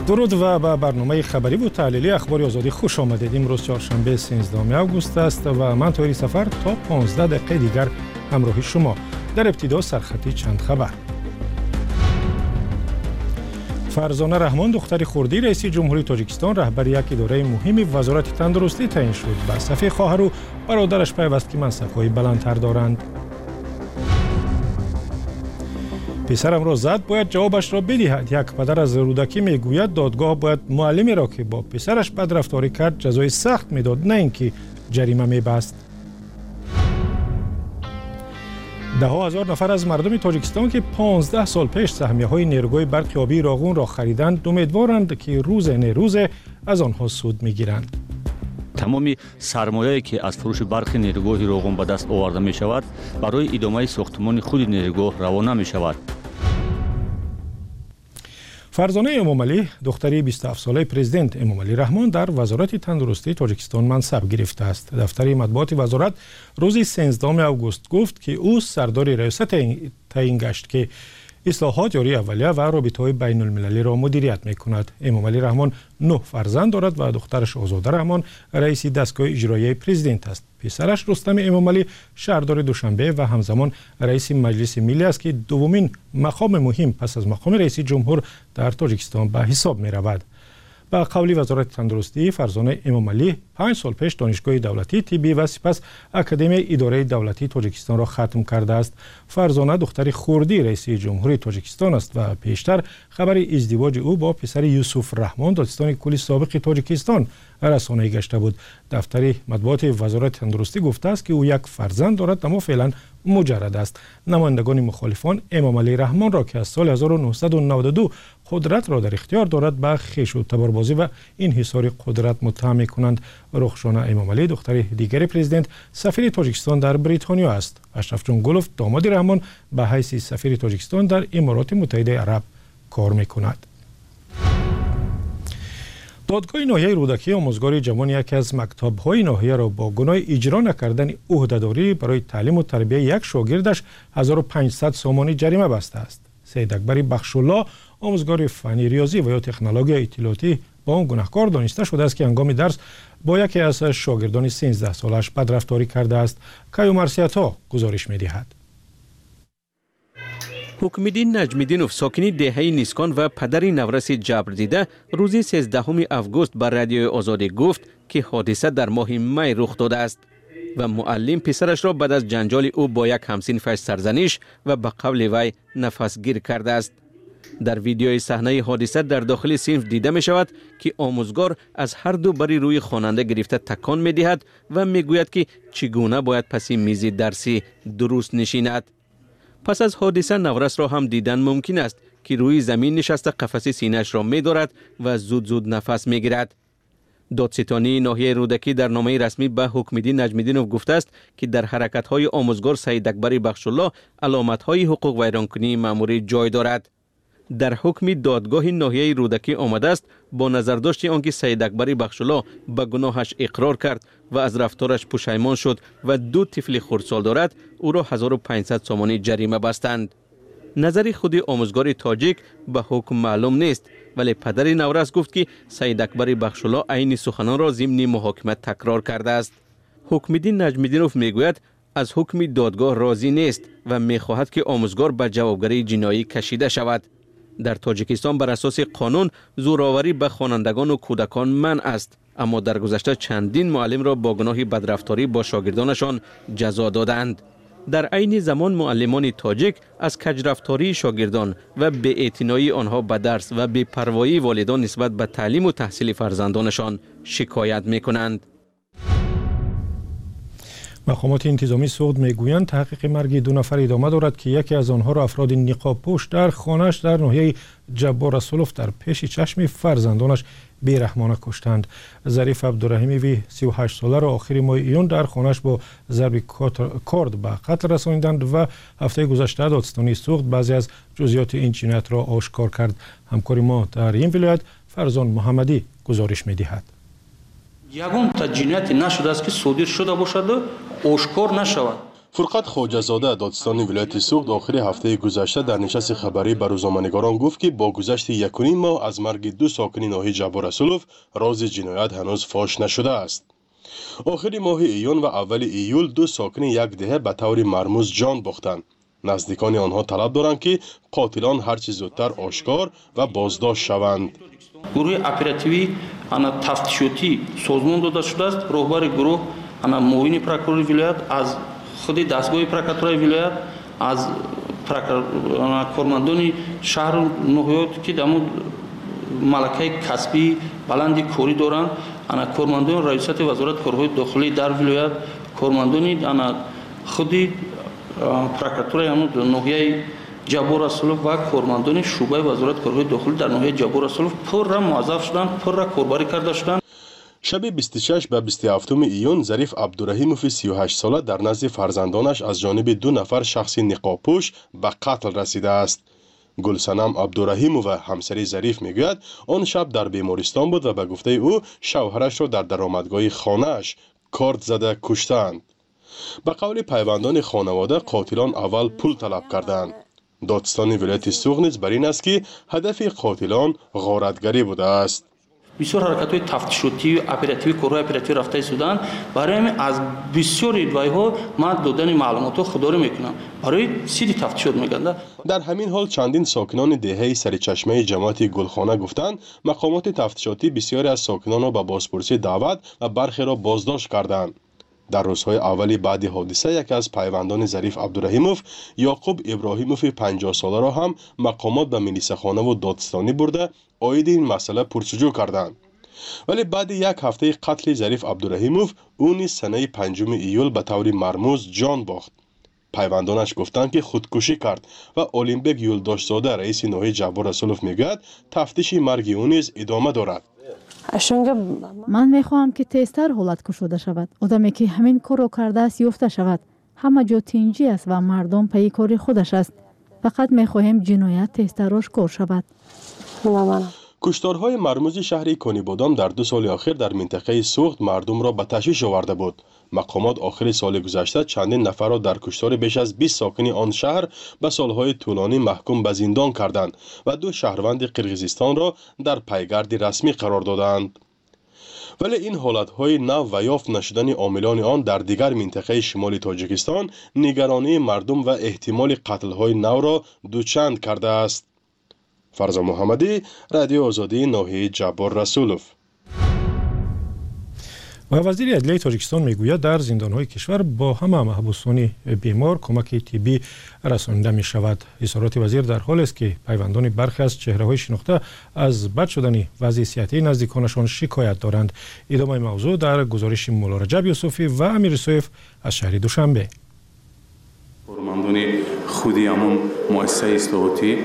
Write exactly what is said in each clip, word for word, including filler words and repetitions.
درود و به برنامه خبری و تحلیلی اخبار آزادی خوش آمدید. امروز چهارشنبه سیزدهم آگوست است و من طاهری سفر تا پانزده دقیقه دیگر همراه شما. در ابتدا سرخطی چند خبر. فرزانه رحمان دختر خردی رئیس جمهوری تاجیکستان رهبر یک اداره مهم وزارت تندرستی تعیین شد. به صف خواهر و برادرش پیوست که منصب‌های بلندتر دارند. پسرم را زد باید جوابش را بدهد. یک پدر از رودکی میگوید دادگاه باید معلمی را که با پسرش بدرفتاری کرد جزای سخت میداد، نه اینکه جریمه میبست. ده ها هزار نفر از مردم تاجیکستان که پانزده سال پیش سهمیه‌های نیروگاه برق آبی راغون را خریدند امیدوارند که روز نیروز از آنها سود میگیرند. تمامی سرمایه‌ای که از فروش برق نیروگاه راغون به دست آورده می شود برای ادامه ساختمان خود نیروگاه روانه می شود. فرزانه امامعلی دختری بیست و هفت ساله پرزیدنت امامعلی رحمان در وزارت تندرستی تاجیکستان منصب گرفته است. دفتر مطبوعات وزارت روز سیزدهم آگوست گفت که او سردار ریاست تعیین گشت که اصلاحات جاری اولیه و رابطه‌های بین المللی را مدیریت می‌کند. امامعلی رحمان نه فرزند دارد و دخترش آزاده رحمان رئیس دستگاه اجرایی پرزیدنت است. پسرش رستم امامعلی شهردار دوشنبه و همزمان رئیس مجلس ملی است که دومین مقام مهم پس از مقام رئیس جمهور در تاجیکستان به حساب می‌رود. با قول وزارت تندرستی فرزانه امامعلی پنج سال پیش دانشگاه دولتی طبی و سپس اکادمی اداره دولتی تاجیکستان را ختم کرده است. فرزانه دختر خردی رئیس جمهوری تاجیکستان است و پیشتر خبر ازدواج او با پسر یوسف رحمان دادستان کلی سابق تاجیکستان رسانه‌ای گشته بود. دفتر مطبوعات وزارت تندرستی گفته است که او یک فرزند دارد اما فعلا مجرد است. نمایندگان مخالفان امامعلی رحمان را که از سال هزار و نهصد و نود و دو قدرت را در اختیار دارد به خویش و تباربازی و انحصار قدرت متهم می‌کنند. رخشانه امامعلی دختر دیگر پرزیدنت سفیر تاجیکستان در بریتانیا است. اشرف جان گلوف داماد رحمان به حیث سفیر تاجیکستان در امارات متحده عرب کار می‌کند. دادگاه ناحیه رودکی آموزگار جوان یکی از مکتب‌های ناحیه را با گناه اجرا نکردن عهده‌داری برای تعلیم و تربیت یک شاگردش هزار و پانصد سومانی جریمه بسته است. سید اکبر بخشالله آموزگار فنی ریاضی و یا تکنولوژی اطلاعاتی با آن گناهکار دانسته شده است که هنگام درس با یکی از شاگردان سیزده سالش بدرفتاری کرده است. کیو مرسیتا گزارش می‌دهد. حکم‌الدین نجمی‌دینوف ساکنی دهه نیسکان و پدر نورس جبر دیده روز سیزدهم آگوست بر رادیو آزادی گفت که حادثه در ماه می رخ داده است و معلم پسرش را بعد از جنجال او با یک همسنفش سرزنش و به قول وی نفس گیر کرده است. در ویدیوی صحنه حادثه در داخل صنف دیده می شود که آموزگار از هر دو بری روی خواننده گرفته تکان می دهد و می گوید که چگونه باید پس میز درسی درست نشیند. پس از حادثه نورس را هم دیدن ممکن است که روی زمین نشسته قفس سینه‌اش را می دارد و زود زود نفس می گیرد. دادستانی ناحیه رودکی در نامه رسمی به حکم‌الدین نجمی‌دینوف گفته است که در حرکت‌های آموزگار سید اکبر بخشالله علامت‌های حقوق ویرانکنی مأموری جای دارد. در حکم دادگاه ناحیه رودکی آمده است با نظرداشت آنکه سید اکبر بخشالله به گناهش اقرار کرد و از رفتارش پشیمان شد و دو طفل خردسال دارد او را هزار و پانصد سومانی جریمه بستند. نظر خود آموزگار تاجیک به حکم معلوم نیست ولی پدر نورس گفت که سید اکبر بخشالله عین سخنان را ضمن محاکمه تکرار کرده است. حکم‌الدین نجمی‌دینوف میگوید از حکم دادگاه راضی نیست و میخواهد که آموزگار به جوابگری جنایی کشیده شود. در تاجیکستان بر اساس قانون زورآوری به خوانندگان و کودکان منع است، اما در گذشته چندین معلم را با گناه بدرفتاری با شاگردانشان جزا دادند. در عین زمان معلمان تاجیک از کجرفتاری شاگردان و بی‌اعتنایی آنها به درس و بی‌پروایی والدان نسبت به تعلیم و تحصیل فرزندانشان شکایت می‌کنند. مقامات انتظامی سوئد میگویند تحقیق مرگ دو نفر ادامه دارد که یکی از آنها را افراد نقاب پوش در خانه‌اش در ناحیه جبار رسولوف در پیش چشم فرزندانش بیرحمانه کشتند. ظریف عبدالرحیمی سی و هشت ساله را آخر ماه ایون در خانه‌اش با ضرب کارد به قتل رسانیدند و هفته گذشته دادستانی سوئد بعضی از جزئیات این جنایت را آشکار کرد. همکار ما در این ولایت فرزان محمدی گزارش می‌دهد. ягон та ҷинояте нашудааст ки содир шуда бошаду ошкор нашавад. فرقت خواجه‌زاده دادستان ولایت سوخت آخر هفته گذشته در نشست خبری به روزنامه‌نگاران گفت که با گذشت یک و نیم ماه از مرگ دو ساکن ناحیه جبار رسولوف راز جنایت هنوز فاش نشده است. آخر ماه ایون و اول ایول دو ساکن یک دهه به طور مرموز جان باختند. نزدیکان آنها طلب دارند که قاتلان هرچه زودتر آشکار و بازداشت شوند. گروه اپراتیوی انا تفتیشاتی سازمان داده شده است. راهبر گروه انا معاون پروکورور ولایت از خود دستگاه پروکاتور ولایت از کارمندان شهر و ناحیات که دمو ملکه کسبی بلندی کاری دارند، انا کارمندان رئیست وزارت کارهای داخلی در ولایت، کارمندان انا خود پروکاتور همون ناحیه جبار رسولوف و کارمندان شعبه وزارت کارهای داخلی در ناحیه جبار رسولوف پر را موظف شدند، پر را کاربری کرده شدند. شب بیست و شش به بیست و هفت ایون ظریف عبدالرحیموف سی و هشت ساله در نزد فرزندانش از جانب دو نفر شخص نقابپوش به قتل رسیده است. گلصنم عبدالرحیموف و همسری ظریف میگوید آن شب در بیمارستان بود و به گفته او شوهرش را در درآمدگاه خانه‌اش کارد زده کشتند. به قول پیوندان خانواده قاتلان اول پول طلب کردند. دادستان ولایت سوخت نیز بر این است که هدف قاتلان غارتگری بوده است. بسیار حرکت‌های تفتیشاتی و اپراتیوی کارهای اپراتیوی رفته سودان برای همین از بسیار ادعاها من دادن معلومات خودداری میکنم برای سیدی تفتیشات میگن. در همین حال چندین ساکنان دهه سرچشمه جماعت گلخانه گفتند مقامات تفتیشاتی بسیاری از ساکنان را به بازپرسی دعوت و برخی را بازداشت کردند. در روزهای اولی بعد حادثه یکی از پیوندان ظریف عبدالرحیموف یعقوب ابراهیموف پنجاه ساله را هم مقامات به ملیسه‌خانه و دادستانی برده عاید این مسئله پرسجو کردند. ولی بعد یک هفته قتل ظریف عبدالرحیموف او نیز سنه پنجم ایول به طور مرموز جان باخت. پیوندانش گفتند که خودکشی کرد و اولمبیک یولداشزاده رئیس ناحیه جبار رسولوف میگوید تفتیش مرگ او نیز ادامه دارد. من میخواهم که تیزتر حالت کشوده شود. آدمی که همین کار را کرده است یافته شود. همه جا تینجی است و مردم پی کار خودش است. فقط میخواهیم جنایت تیزتر آشکار شود. کشتارهای مرموز شهر کنیبادام در دو سال اخیر در منطقه سوخت مردم را به تشویش آورده بود. مقامات آخر سال گذشته چندین نفر را در کشتار بیش از بیست ساکن آن شهر به سالهای طولانی محکوم به زندان کردند و دو شهروند قرقیزستان را در پیگرد رسمی قرار دادند. ولی این حالتهای نو و یافت نشدن عاملان آن در دیگر منطقه شمال تاجیکستان نگرانی مردم و احتمال قتل‌های نو را دوچند کرده است. فرزا محمدی، رادیو آزادی ناحیه جبار رسولوف. و وزیر عدلیه تاجیکستان میگوید در زندان‌های کشور با همه محبوسان بیمار کمک طبی رسانیده می شود. اظهارات وزیر در حال است که پیوندان برخی از چهره‌های شناخته از بد شدن وضع صحتی نزدیکانشان شکایت دارند. ادامه موضوع در گزارش مولا رجب یوسفی و امیر سویف از شهر دوشنبه. کارمندان خودی همون مؤسسه اصلاحاتی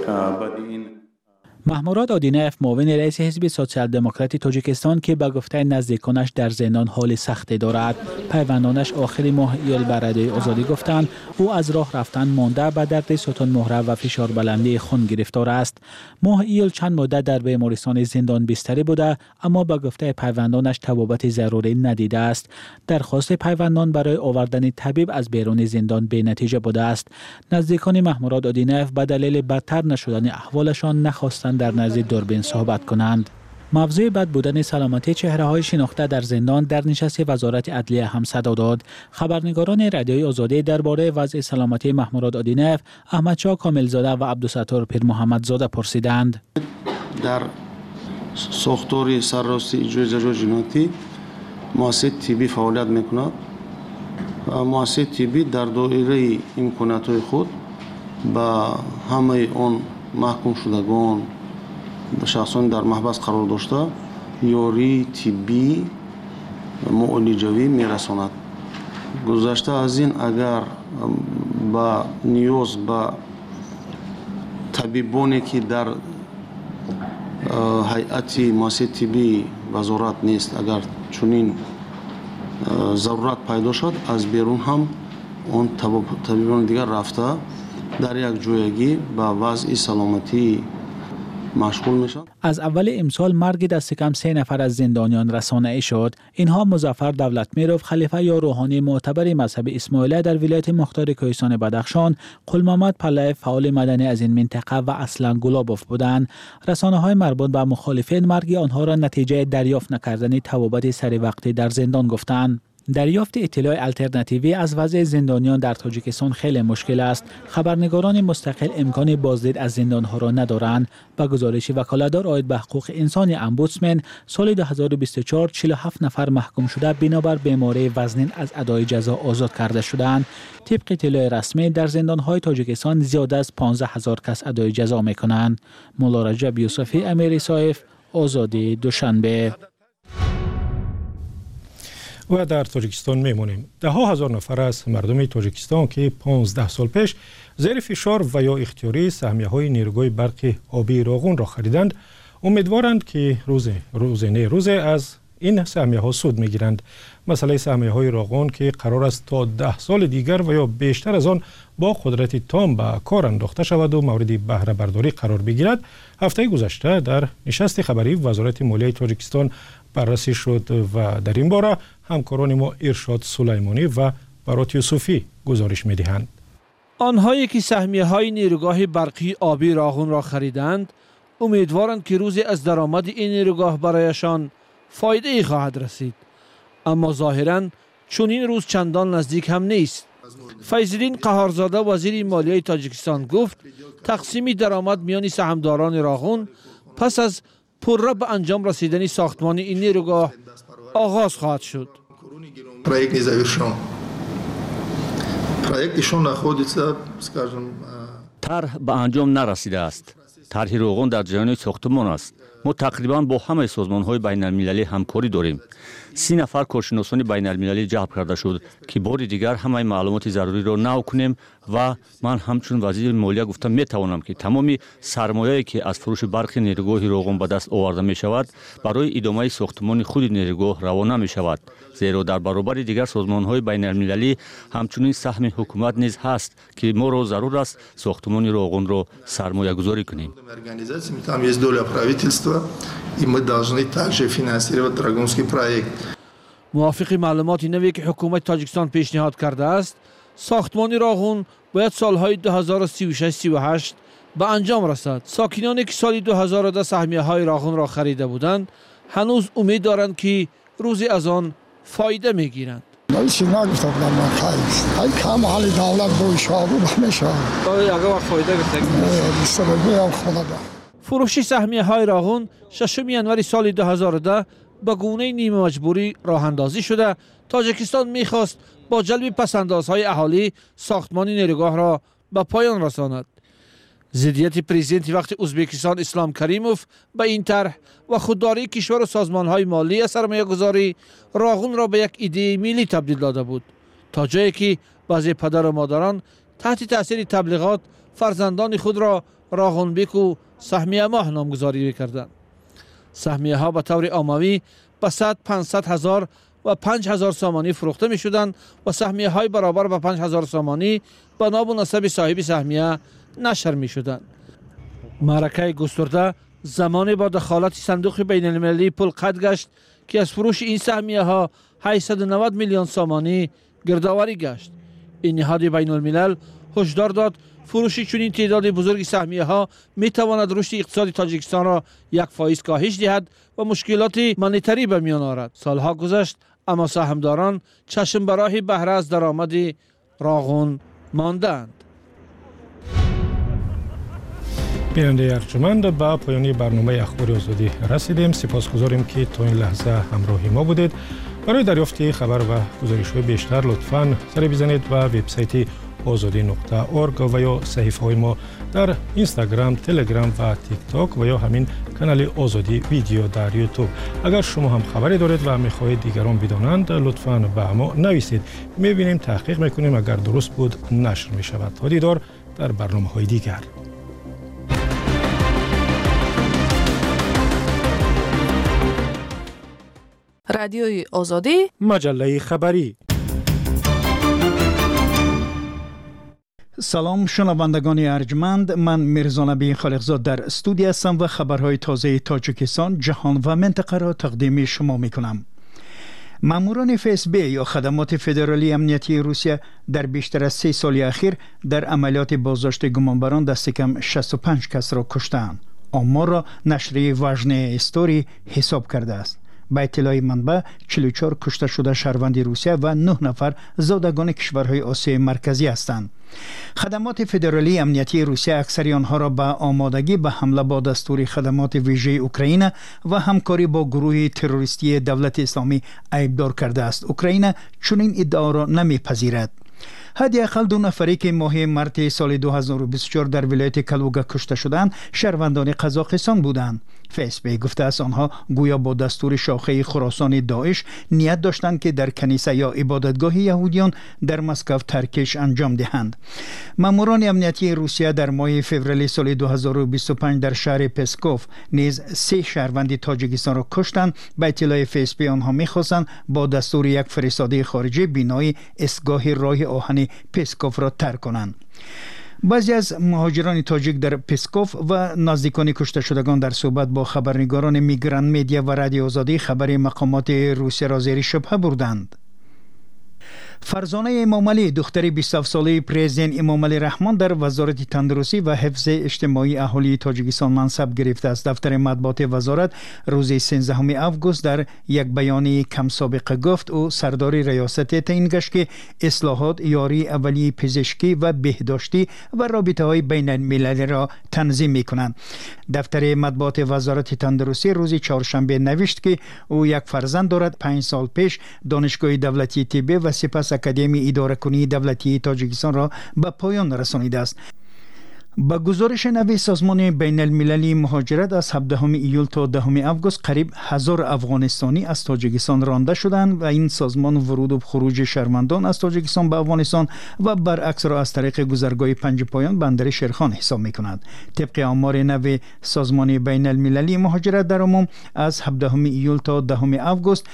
محموراد آدینف معاون رئیس حزب سوسیال دموکراتی تاجیکستان که به گفته نزدیکانش در زندان حال سختی دارد، پیوندانش آخر ماه ایول به رادیوی آزادی گفتند او از راه رفتن مانده به درد ستون مهره و فشار بلندی خون گرفتار است. ماه ایول چند مدت در بیمارستان زندان بستری بوده اما به گفته پیوندانش طبابت ضروری ندیده است. درخواست پیوندان برای آوردن طبیب از بیرون زندان بی نتیجه بوده است. نزدیکان محموراد آدینف به دلیل بدتر نشدن احوالشان نخواستند در نزد دوربین صحبت کنند. موضوع بد بودن سلامتی چهره های شناخته در زندان در نشست وزارت عدلیه هم صدا داد. خبرنگاران رادیوی آزادی درباره وضع سلامتی محموراد آدینف، احمدشاه کاملزاده و عبدالستار پیر محمدزاده پرسیدند. در ساختار سرراستی اجرای جزای جنایتی مؤسسه طبی فعالیت میکند و مؤسسه طبی در دایره امکانات خود با همه آن محکوم شدگان شخصان در محبس قرار داشته یاری طبی معالجوی میرساند. گذشته از این اگر با نیاز با طبیبانی که در هیئت مؤسسه طبی وزارت نیست اگر چنین ضرورت پیدا شد از بیرون هم اون طبیبان دیگر رفته در یک جایگی با وضع سلامتی مشغول میشن. از اول امسال مرگ دست کم سه نفر از زندانیان رسانه‌ای شد. اینها مظفر دولتمیروف، خلیفه یا روحانی معتبر مذهب اسماعیلیه در ولایت مختار کوهستان بدخشان، قلمحمد پله فعال مدنی از این منطقه و اصلا گلابوف بودند. رسانه‌های مربوط به مخالفین مرگ آنها را نتیجه دریافت نکردن توابت سر وقتی در زندان گفتند. دریافت اطلاع الटरनेटिव्ی از وضع زندانیان در تاجیکستان خیلی مشکل است. خبرنگاران مستقل امکان بازدید از زندانها را ندارند. با گزارش وکالتدار عاید به حقوق انسان امبودسمن، سال دو هزار و بیست و چهار چهل و هفت نفر محکوم شده بنابر بیماری وزنین از ادای جزا آزاد کرده شدند. طبق اطلاع رسمی در زندانهای تاجیکستان زیاد از پانزده هزار کس ادای جزا میکنند. مولا رجب یوسفی، امیر سایف، آزادی دوشنبه. و در تاجیکستان میمونیم. ده ها هزار نفر از مردم تاجیکستان که پانزده سال پیش زیر فشار و یا اختیاری سهمیه های نیروگاه برق آبی راغون را خریدند، امیدوارند که روز روز نه روز از این سهمیه ها سود میگیرند. مسئله سهمیه های راغون که قرار است تا ده سال دیگر و یا بیشتر از آن با قدرت تام به کار انداخته شود و مورد بهره برداری قرار بگیرد، هفته گذشته در نشست خبری وزارت مالیه تاجیکستان بررسی شد و در این باره همکاران ما ارشاد سلیمانی و برات یوسفی گزارش می‌دهند. آنهایی که سهمیه های نیروگاه برقی آبی راغون را خریدند امیدوارند که روزی از درآمد این نیروگاه برایشان فایده ای خواهد رسید، اما ظاهراً چون این روز چندان نزدیک هم نیست. فیض‌الدین قهارزاده وزیر مالیه تاجیکستان گفت تقسیم درآمد میان سهامداران راغون پس از پرره به انجام رسیدن ساختمان این نیروگاه آغاز خواهد شد. Проект не завершен. Проект еще находится, скажем, طرح به انجام نرسیده است. طرح راغون در جریان ساختمان است. ما تقریبا با همه سازمان‌های بین‌المللی همکاری داریم. سی نفر کارشناسان بین‌المللی جلب کرده شد که بار دیگر همه معلومات ضروری را نو کنیم و من همچون وزیر مالیه گفتم میتوانم که تمامی سرمایه‌ای که از فروش برق نیروگاه راغون به دست آورده می شود برای ادامه ساختمان خود نیروگاه روانه می شود، زیرا در برابر دیگر سازمان‌های بین‌المللی همچنین سهم حکومت نیز هست که ما را ضرور است ساختمان راغون را سرمایه گذاری کنیم. и мы должны также финансировать драгунский проект. موافق معلومات نوی که حکومت تاجیکستان پیشنهاد کرده است، ساختمان راغون باید سالهای دو هزار و سی و شش سی و هشت به انجام رسد. ساکنانی که سال دو هزار و ده سهمیه های راغون را خریده بودند هنوز امید دارند که روزی از آن فایده میگیرند. چی نگفته بودم من خیلی های کم حالی دولت روی شابو همیشه اگه وقت فایده گرده فروش سهمیه های راغون ششم ینوری سال دو هزار و ده به گونه نیمه مجبوری راه اندازی شده. تاجیکستان میخواست با جلب پسندازهای اهالی ساختمان نیروگاه را به پایان رساند. ضدیت پرزیدنت وقت ازبکستان اسلام کریموف به این طرح و خودداری کشور و سازمانهای مالی سرمایه گذاری راغون را به یک ایده ملی تبدیل داده بود، تا جایی که بعضی پدر و مادران تحت تاثیر تبلیغات فرزندان خود را راغون بیک و سهمیه ماه نامگذاری می‌کردند. سهمیه ها به طور عمومی به صد پانصد هزار و پنج هزار سامانی فروخته می شدند و سهمیه های برابر به پنج هزار سامانی به نام و نسب صاحب سهمیه نشر می شدند. معرکه گسترده زمانی با دخالت صندوق بین المللی پول قطع گشت که از فروش این سهمیه ها هشتصد و نود میلیون سامانی گردآوری گشت. این نهاد بین الملل هشدار داد فروش چنین تعداد بزرگ سهمیه ها می تواند رشد اقتصادی تاجیکستان را یک فایز کاهش دهد و مشکلات مانیتری به میان آورد. سالها گذشت اما سهامداران چشم به راه بهره از درآمد راغون ماندند. بیننده ارجمند، به پایان برنامه اخبار آزادی رسیدیم. سپاسگزاریم که تا این لحظه همراه ما بودید. برای دریافت خبر و گزارش‌های بیشتر لطفاً سر بزنید و وبسایت آزادی نقطه اورگ و یا صحیفه های ما در اینستاگرام، تلگرام و تیک تاک و یا همین کانال آزادی ویدیو در یوتیوب. اگر شما هم خبری دارید و میخواهید دیگران بدانند لطفاً به ما نویسید. میبینیم، تحقیق میکنیم، اگر درست بود نشر میشود. تا دیدار در برنامه های دیگر. رادیوی آزادی، مجله خبری. سلام شنوندگان ارجمند، من میرزا نبی خالقزاد در استودیو هستم و خبرهای تازه تاجیکستان، جهان و منطقه را تقدیم شما میکنم. ماموران اف اس بی یا خدمات فدرالی امنیتی روسیه در بیشتر از سه سال اخیر در عملیات بازداشت گمانبران دست کم شصت و پنج کس را کشتند. آمار را نشریه واژنه استوری حساب کرده است. با اطلاع منبع چهل و چهار کشته شده شهروند روسیه و نه نفر زادگان کشورهای آسیای مرکزی هستند. خدمات فدرالی امنیتی روسیه اکثری آنها را به آمادگی به حمله با دستور خدمات ویژه اوکراین و همکاری با گروه تروریستی دولت اسلامی عیبدار کرده است. اوکراین چنین ادعا را نمیپذیرد. حداقل دو نفری که ماه مارس سال دو هزار و بیست و چهار در ولایت کلوگا کشته شدند شهروندان قزاقستان بودند. فیسبوک گفته است آنها گویا با دستور شاخه خراسان داعش نیت داشتند که در کنیسه یا عبادتگاه یهودیان در مسکو ترکش انجام دهند. ماموران امنیتی روسیه در ماه فوریه سال دو هزار و بیست و پنج در شهر پسکوف نیز سه شهروند تاجیکستان را کشتند. به اطلاع فیسبوک آنها می‌خواستند با دستور یک فرستاده خارجی بینای ایستگاه راه آهن پسکوف را ترک کنند. بعضی از مهاجران تاجیک در پسکوف و نزدیکان کشته شدگان در صحبت با خبرنگاران میگران مدیا و رادیو آزادی خبر مقامات روسیه را زیر شبهه بردند. فرزانه امام علی دختر بیست و هفت ساله پرزیدنت امام علی رحمان در وزارت تندرستی و حفظ اجتماعی اهالی تاجیکستان منصب گرفته است. دفتر مطبوعات وزارت روز سیزدهم آگوست در یک بیانیه کم سابقه گفت او سردار ریاست تعیین گشت که اصلاحات یاری اولیه پزشکی و بهداشتی و رابطه های بین المللی را تنظیم می کنند. دفتر مطبوعات وزارت تندرستی روز چهارشنبه نوشت که او یک فرزند دارد. پنج سال پیش دانشگاه دولتی طب و سپس اکادمی اداره کنی دولتی تاجیکستان را به پایان رسانیده است. با گزارش نوی سازمان بین المللی مهاجرت از هفدهم ایول تا دهم آگوست قریب هزار افغانستانی از تاجیکستان رانده شدند و این سازمان ورود و خروج شهروندان از تاجیکستان به افغانستان و برعکس را از طریق گذرگاه پنج پایان بندر شیرخان حساب می کند. طبق آمار نوی سازمان بین المللی مهاجرت در عموم از هفدهم ایول تا دهم آگوست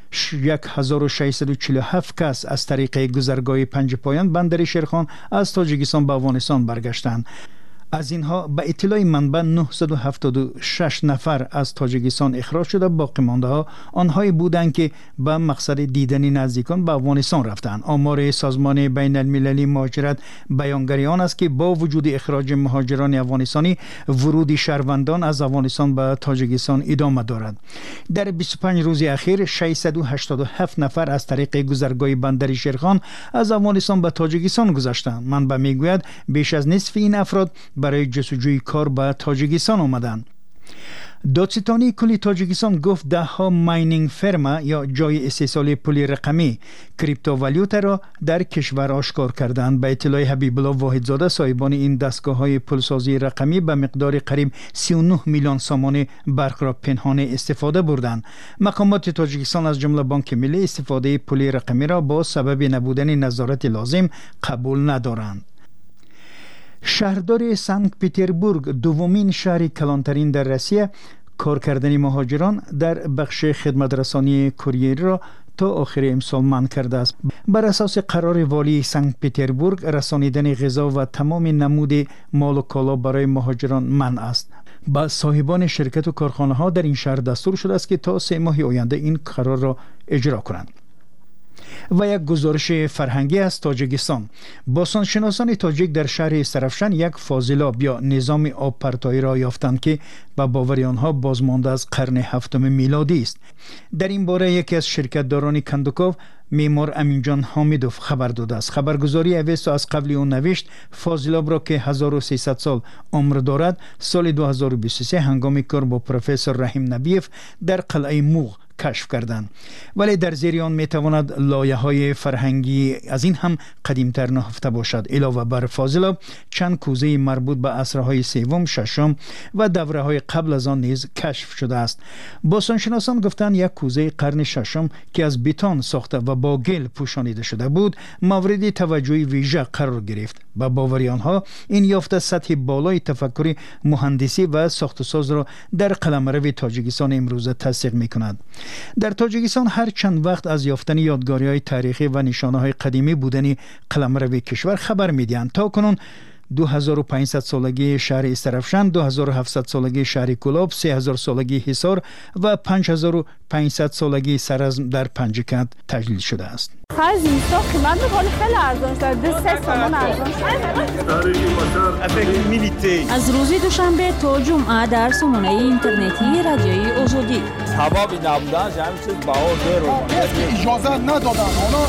هزار و ششصد و چهل و هفت کس از طریق گذرگاه پنج پایان بندر شیرخان از تاجیکستان به افغانستان برگشتند. از اینها به اطلاع منبع نهصد و هفتاد و شش نفر از تاجیکستان اخراج شده. باقی مانده ها آنهایی بودند که به مقصد دیدن نزدیکان به افغانستان رفتند. آمار سازمان بین المللی مهاجرت بیانگر آن است که با وجود اخراج مهاجران افغانستانی ورود شهروندان از افغانستان به تاجیکستان ادامه دارد. در بیست و پنج روز اخیر ششصد و هشتاد و هفت نفر از طریق گذرگاه بندر شیرخان از افغانستان به تاجیکستان گذشتند. منبع میگوید بیش از نصف این افراد برای جستجوی کار به تاجیکستان آمدند. دادستانی کلی تاجیکستان گفت ده ها ماینینگ فرما یا جای استحصال پول رقمی کریپتووالیوتا را در کشور آشکار کردند. به اطلاع حبیب الله واحدزاده صاحبان این دستگاه های پولسازی رقمی به مقدار قریب سی و نه میلیون سامان برق را پنهان استفاده بردند. مقامات تاجیکستان از جمله بانک ملی استفاده پول رقمی را با سبب نبودن نظارت لازم قبول ندارند. شهردار سنت پترزبورگ دومین شهر کلانترین در روسیه کار کردن مهاجران در بخش خدمت رسانی کوریری را تا آخر امسال منع کرده است. بر اساس قرار والی سنت پترزبورگ رسانیدن غذا و تمام نمود مال و کالا برای مهاجران منع است. با صاحبان شرکت و کارخانه ها در این شهر دستور شده است که تا سه ماه آینده این قرار را اجرا کنند. و یک گزارش فرهنگی از تاجیکستان. باستانشناسان تاجیک در شهر استرافشان یک فاضلاب یا نظام آب پرتایی را یافتند که به باور آنها بازمانده از قرن هفتم میلادی است. در این باره یکی از شرکتداران کندوکوف معمار امینجان حامیدوف خبر داده است. خبرگزاری اوستو از قبل اون نوشت فاضلاب را که هزار و سیصد سال عمر دارد سال دو هزار و بیست و سه هنگام کار با پروفسور رحیم نبیف در قلعه موغ کشف کردند. ولی در زیر آن می تواند لایه های فرهنگی از این هم قدیمتر نهفته باشد. علاوه بر فاضلاب چند کوزه مربوط به عصرهای سوم، ششم و دوره های قبل از آن نیز کشف شده است. باستانشناسان گفتند یک کوزه قرن ششم که از بتون ساخته و با گل پوشانیده شده بود مورد توجه ویژه قرار گرفت. با باور آنها این یافته سطح بالای تفکر مهندسی و ساخت و ساز را در قلمرو تاجیکستان امروزه تصدیق می کند. در تاجیکستان هر چند وقت از یافتن یادگاری‌های تاریخی و نشانه‌های قدیمی بودن قلمرو کشور خبر می‌دهند. تا کنون دو هزار و پانصد سالگی شهر استرافشان، دو هزار و هفتصد سالگی شهر کلاب، سه هزار سالگی حصار و پنج هزار و پانصد سالگی سرزم در پنجکند تجلیل شده است. خرج اینستا قیمت می‌کنه خیلی ارزان شده. دو سه تومان ارزان شده. از روز دوشنبه تا جمعه در سامانه اینترنتی رادیوی آزادی. سبب نبودن همین چیز باور رو اجازه ندادن. اونا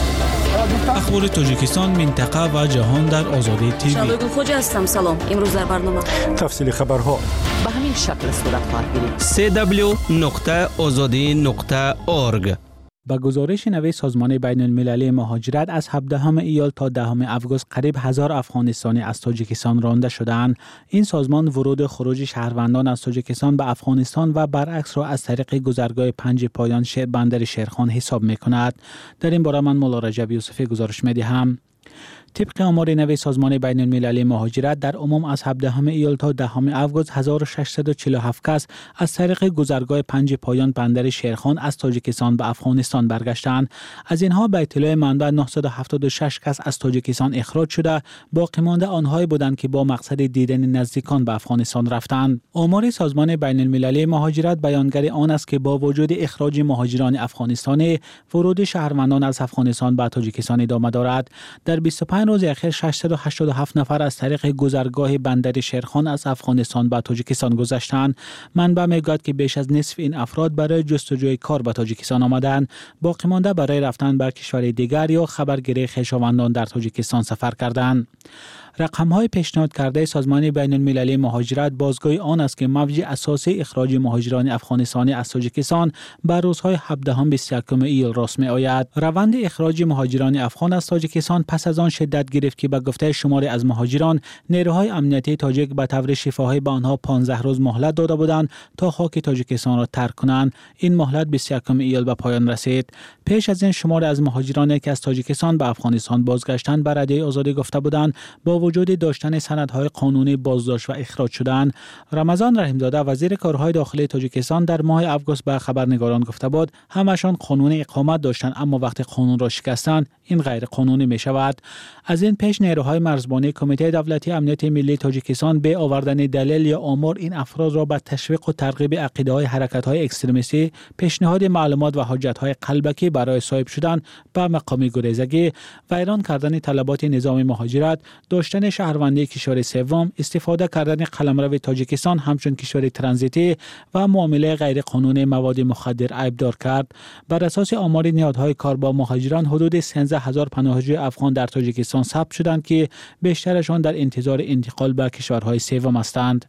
اخبار تاجیکستان، منطقه و جهان در آزادی تیوی. شبگیر خوج هستم. سلام. امروز در برنامه تفصیل خبرها به همین شکل صورت خواهد گرفت. سی دبلیو نقطه آزادی نقطه اورگ. با گزارش نوی سازمان بین المللی مهاجرت از هفدهم ایال تا دهم آگوست قریب هزار افغانستانی از تاجیکستان رانده شدند. این سازمان ورود و خروج شهروندان از تاجیکستان به افغانستان و برعکس را از طریق گذرگاه پنج پایان بندر شیرخان حساب می‌کند. در این باره من مولا رجب یوسفی گزارش می‌دهم. طبق آمار نوی سازمان بین المللی مهاجرت در عموم از هفدهم ایال تا دهم آگوست هزار و ششصد و چهل و هفت کس از طریق گذرگاه پنج پایان بندر شیرخان از تاجیکستان به افغانستان برگشتند. از اینها به اطلاع منبع نهصد و هفتاد و شش کس از تاجیکستان اخراج شده، باقی مانده آنهایی بودند که با مقصد دیدن نزدیکان به افغانستان رفتند. آمار سازمان بین المللی مهاجرت بیانگر آن است که با وجود اخراج مهاجران افغانستانی، ورود شهروندان از افغانستان به تاجیکستان ادامه دارد. در بیست و پنج روز اخیر ششصد و هشتاد و هفت نفر از طریق گذرگاه بندر شیرخان از افغانستان به تاجیکستان گذشتند. منبع میگوید که بیش از نصف این افراد برای جستجوی کار به تاجیکستان آمدند، باقی مانده برای رفتن به کشور دیگر یا خبرگیری خویشاوندان در تاجیکستان سفر کردند. رقم‌های پیشنهاد کرده سازمان بین المللی مهاجرت بازگوی آن است که موج اساسی اخراج مهاجران افغانستانی از تاجیکستان بر روزهای هفدهم بیست و یکم ایل راست می‌آید. روند اخراج مهاجران افغان از تاجیکستان پس از آن شدت گرفت که به گفته شماری از مهاجران، نیروهای امنیتی تاجیک به طور شفاهی به آنها پانزده روز مهلت داده بودند تا خاک تاجیکستان را ترک کنند. این مهلت بیست و یکم ایل به پایان رسید. پیش از این شماری از مهاجرانی که از تاجیکستان به افغانستان بازگشتند به رادیوی آزادی گفته بودند با وجود داشتن سندهای قانونی بازداشت و اخراج شدند. رمضان رحیمزاده وزیر کارهای داخلی تاجیکستان در ماه آگوست به خبرنگاران گفته بود همشان قانون اقامت داشتند، اما وقتی قانون را شکستند این غیر قانونی می شود. از این پیش نیروهای مرزبانی کمیته دولتی امنیت ملی تاجیکستان به آوردن دلیل یا آمار این افراد را به تشویق و ترغیب عقیده‌های حرکت‌های اکستریمیستی، پیشنهاد معلومات و حجت‌های قلبکی برای صاحب شدن به مقام گریزگی و ایران کردن طلبات نظام مهاجرت، داشتن شهروندی کشور سوم، استفاده کردن قلمرو تاجیکستان همچون کشور ترانزیتی و معامله غیر قانونی مواد مخدر عیبدار کرد. بر اساس آمار نهادهای کار با مهاجران حدود سیزده هزار پناهجوی افغان در تاجیکستان ثبت شدند که بیشترشان در انتظار انتقال به کشورهای سوم هستند.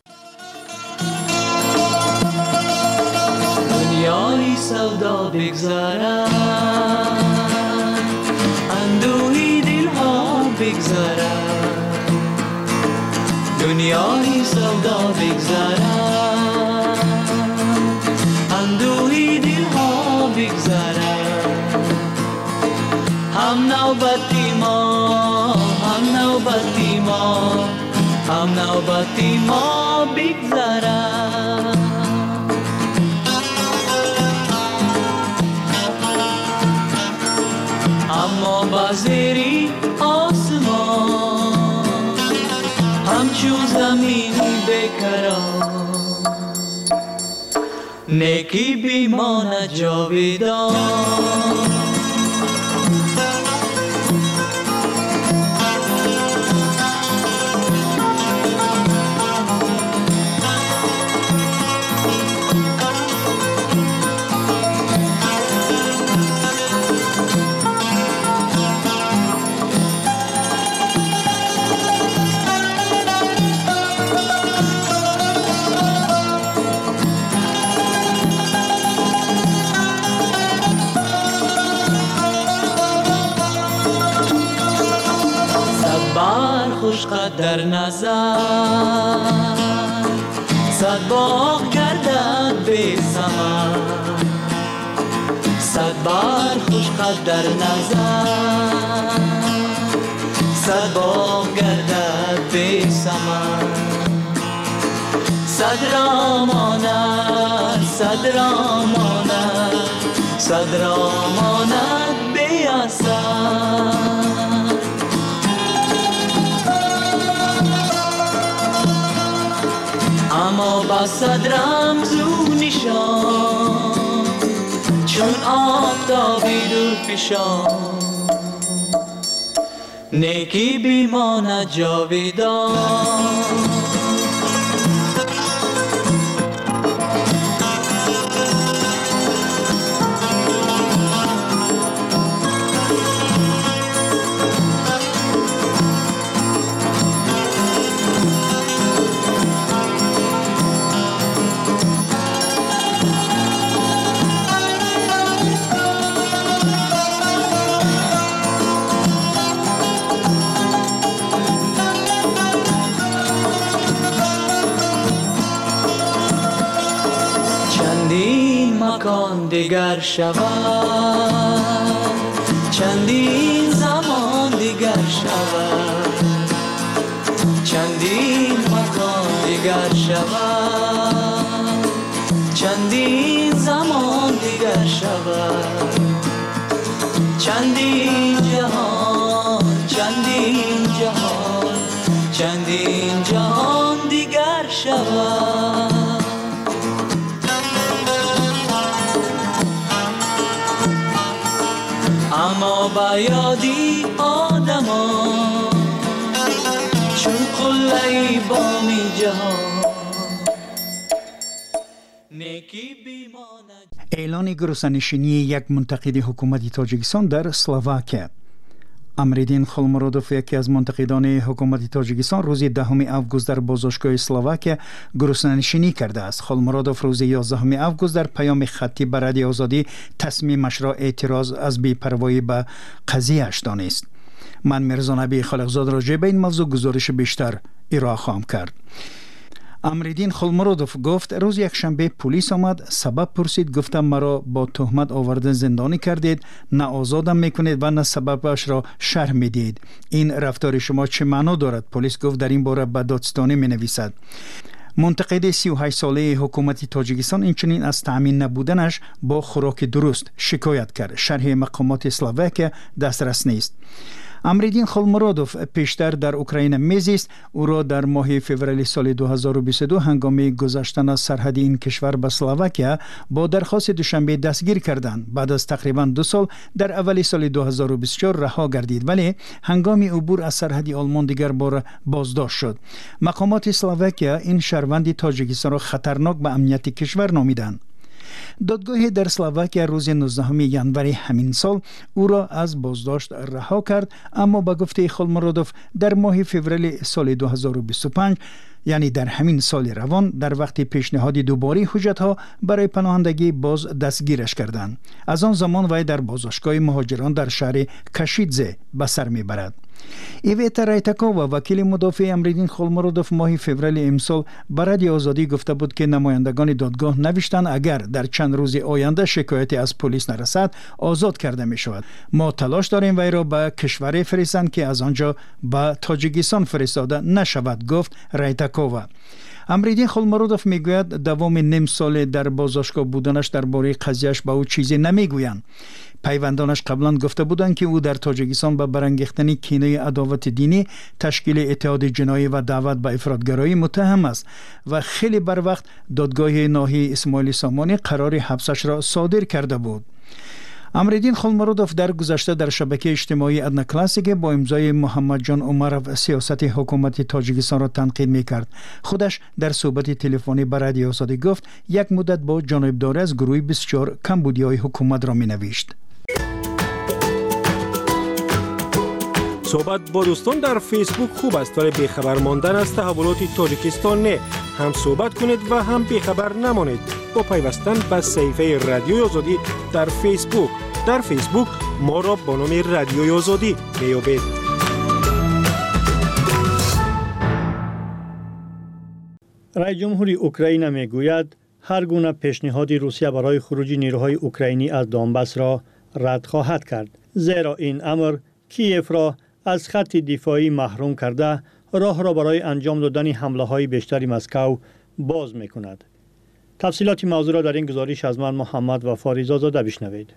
دنیای سودا بگذرد، اندوهی دلها بگذرد، دنیای سودا بگذرد، اندوهی دلها بگذرد، هم نوبتی ما، هم نوبتی ما، هم نوبتی ما بگذرد. اما بازری آسمان همچون زمینی بکران، نیکی بیماند جاویدان. خوشقد در نظر، صد باغ گردد بی ثمر، صد بار خوشقد در نظر، صد باغ گردد بی ثمر، صد را ماند، صد را ماند، صد را ماند بی اثر. اما با صد رمز و نشان چون آفتابی دور فشان نیکی بیماند جاویدان. مکان دیگر شود چندین زمان دیگر شود چندین مکان دیگر شود چندین زمان دیگر شود چندین جهان چندین جهان چندین جهان دیگر شود. اما با یادی آدمان چون قلعی بامی جهان نیکی بیماند. اعلان گروسانشینی یک منتقد حکومت تاجیکستان در اسلواکیه. امریدین خولمرودوف یکی از منتقدان حکومت تاجیکستان روز دهم آگوست در بازداشتگاه اسلواکیه گروسانشینی کرده است. خولمرودوف روز یازدهم آگوست در پیام خطی به رادیو آزادی تصمیمش را اعتراض از بی‌پروایی به قضیه‌اش دانست. من میرزا نبی خالقزاد راجع به این موضوع گزارش بیشتر ارائه خواهم کرد. امریدین خولمرودوف گفت روز یک شنبه پلیس آمد، سبب پرسید، گفتم مرا با تهمت آوردن زندانی کردید، نه آزادم میکنید و نه سببش را شرح میدید. این رفتار شما چه معنا دارد؟ پلیس گفت در این باره به دادستانی می نویسد. منتقد سی و هشت ساله حکومت تاجیکستان اینچنین از تامین نبودنش با خوراک درست شکایت کرد. شرح مقامات اسلواکیه دسترس نیست. امریدین خولمرودوف پیشتر در اوکراین میزیست. او را در ماه فوریه سال دو هزار و بیست و دو هنگام گذشتن از سرحد این کشور به اسلواکیه با درخواست دوشنبه دستگیر کردند. بعد از تقریبا دو سال در اول سال دو هزار و بیست و چهار رها گردید، ولی هنگام عبور از سرحد آلمان دیگر بار بازداشت شد. مقامات اسلواکیه این شهروند تاجیکستان را خطرناک به امنیت کشور نامیدند. دادگاه در اسلواکیه روز نوزدهم ژانویه همین سال او را از بازداشت رها کرد، اما به گفته خولمرودوف در ماه فوریه سال دو هزار و بیست و پنج یعنی در همین سال روان در وقت پیشنهاد دوباره حجت‌ها برای پناهندگی باز دستگیرش کردند. از آن زمان وی در بازداشتگاه مهاجران در شهر کشیدزه به سر میبرد. ایویتا رایتاکووا وکیل مدافع امریدین خولمرودوف ماه فوریه امسال به رادیو آزادی گفته بود که نمایندگان دادگاه نوشتند اگر در چند روز آینده شکایتی از پلیس نرسد آزاد کرده می شود. ما تلاش داریم وی را به کشوری فرستند که از آنجا به تاجیکستان فرستاده نشود، گفت رایتاکووا. امریدین خولمرودوف میگوید دوام نیم سال در بازداشتگاه بودنش درباره قضیهش به او چیزی نمیگویند. پیوندانش قبلا گفته بودند که او در تاجیکستان به برانگیختن کینه عداوت دینی، تشکیل اتحاد جنایی و دعوت به افراطگرایی متهم است و خیلی بر وقت دادگاه ناحیه اسماعیل سامانی قرار حبسش را صادر کرده بود. امریدین خولمرودوف در گذشته در شبکه اجتماعی ادنا کلاسیک با امضای محمد جان عمرов سیاست حکومت تاجیکستان را تنقید میکرد. خودش در صحبت تلفنی با رادیو آزادی گفت یک مدت با جانبداری از گروه بیست و چهار کمبودیای حکومت را مینوشت. صحبت با دوستان در فیسبوک خوب است، ولی بیخبر ماندن از تحولات تاجیکستان نه. هم صحبت کنید و هم بیخبر نمانید با پیوستن به صفحه رادیوی آزادی در فیسبوک. در فیسبوک ما را با نام رادیوی آزادی میابید. رئیس جمهوری اوکراین میگوید هر گونه پیشنهاد روسیه برای خروج نیروهای اوکراینی از دونباس را رد خواهد کرد، زیرا این امر کیف را از خط دفاعی محروم کرده راه را برای انجام دادن حمله های بیشتری مسکو باز می کند. تفصیلات موضوع را در این گزارش از من محمد وفا زاده بشنوید.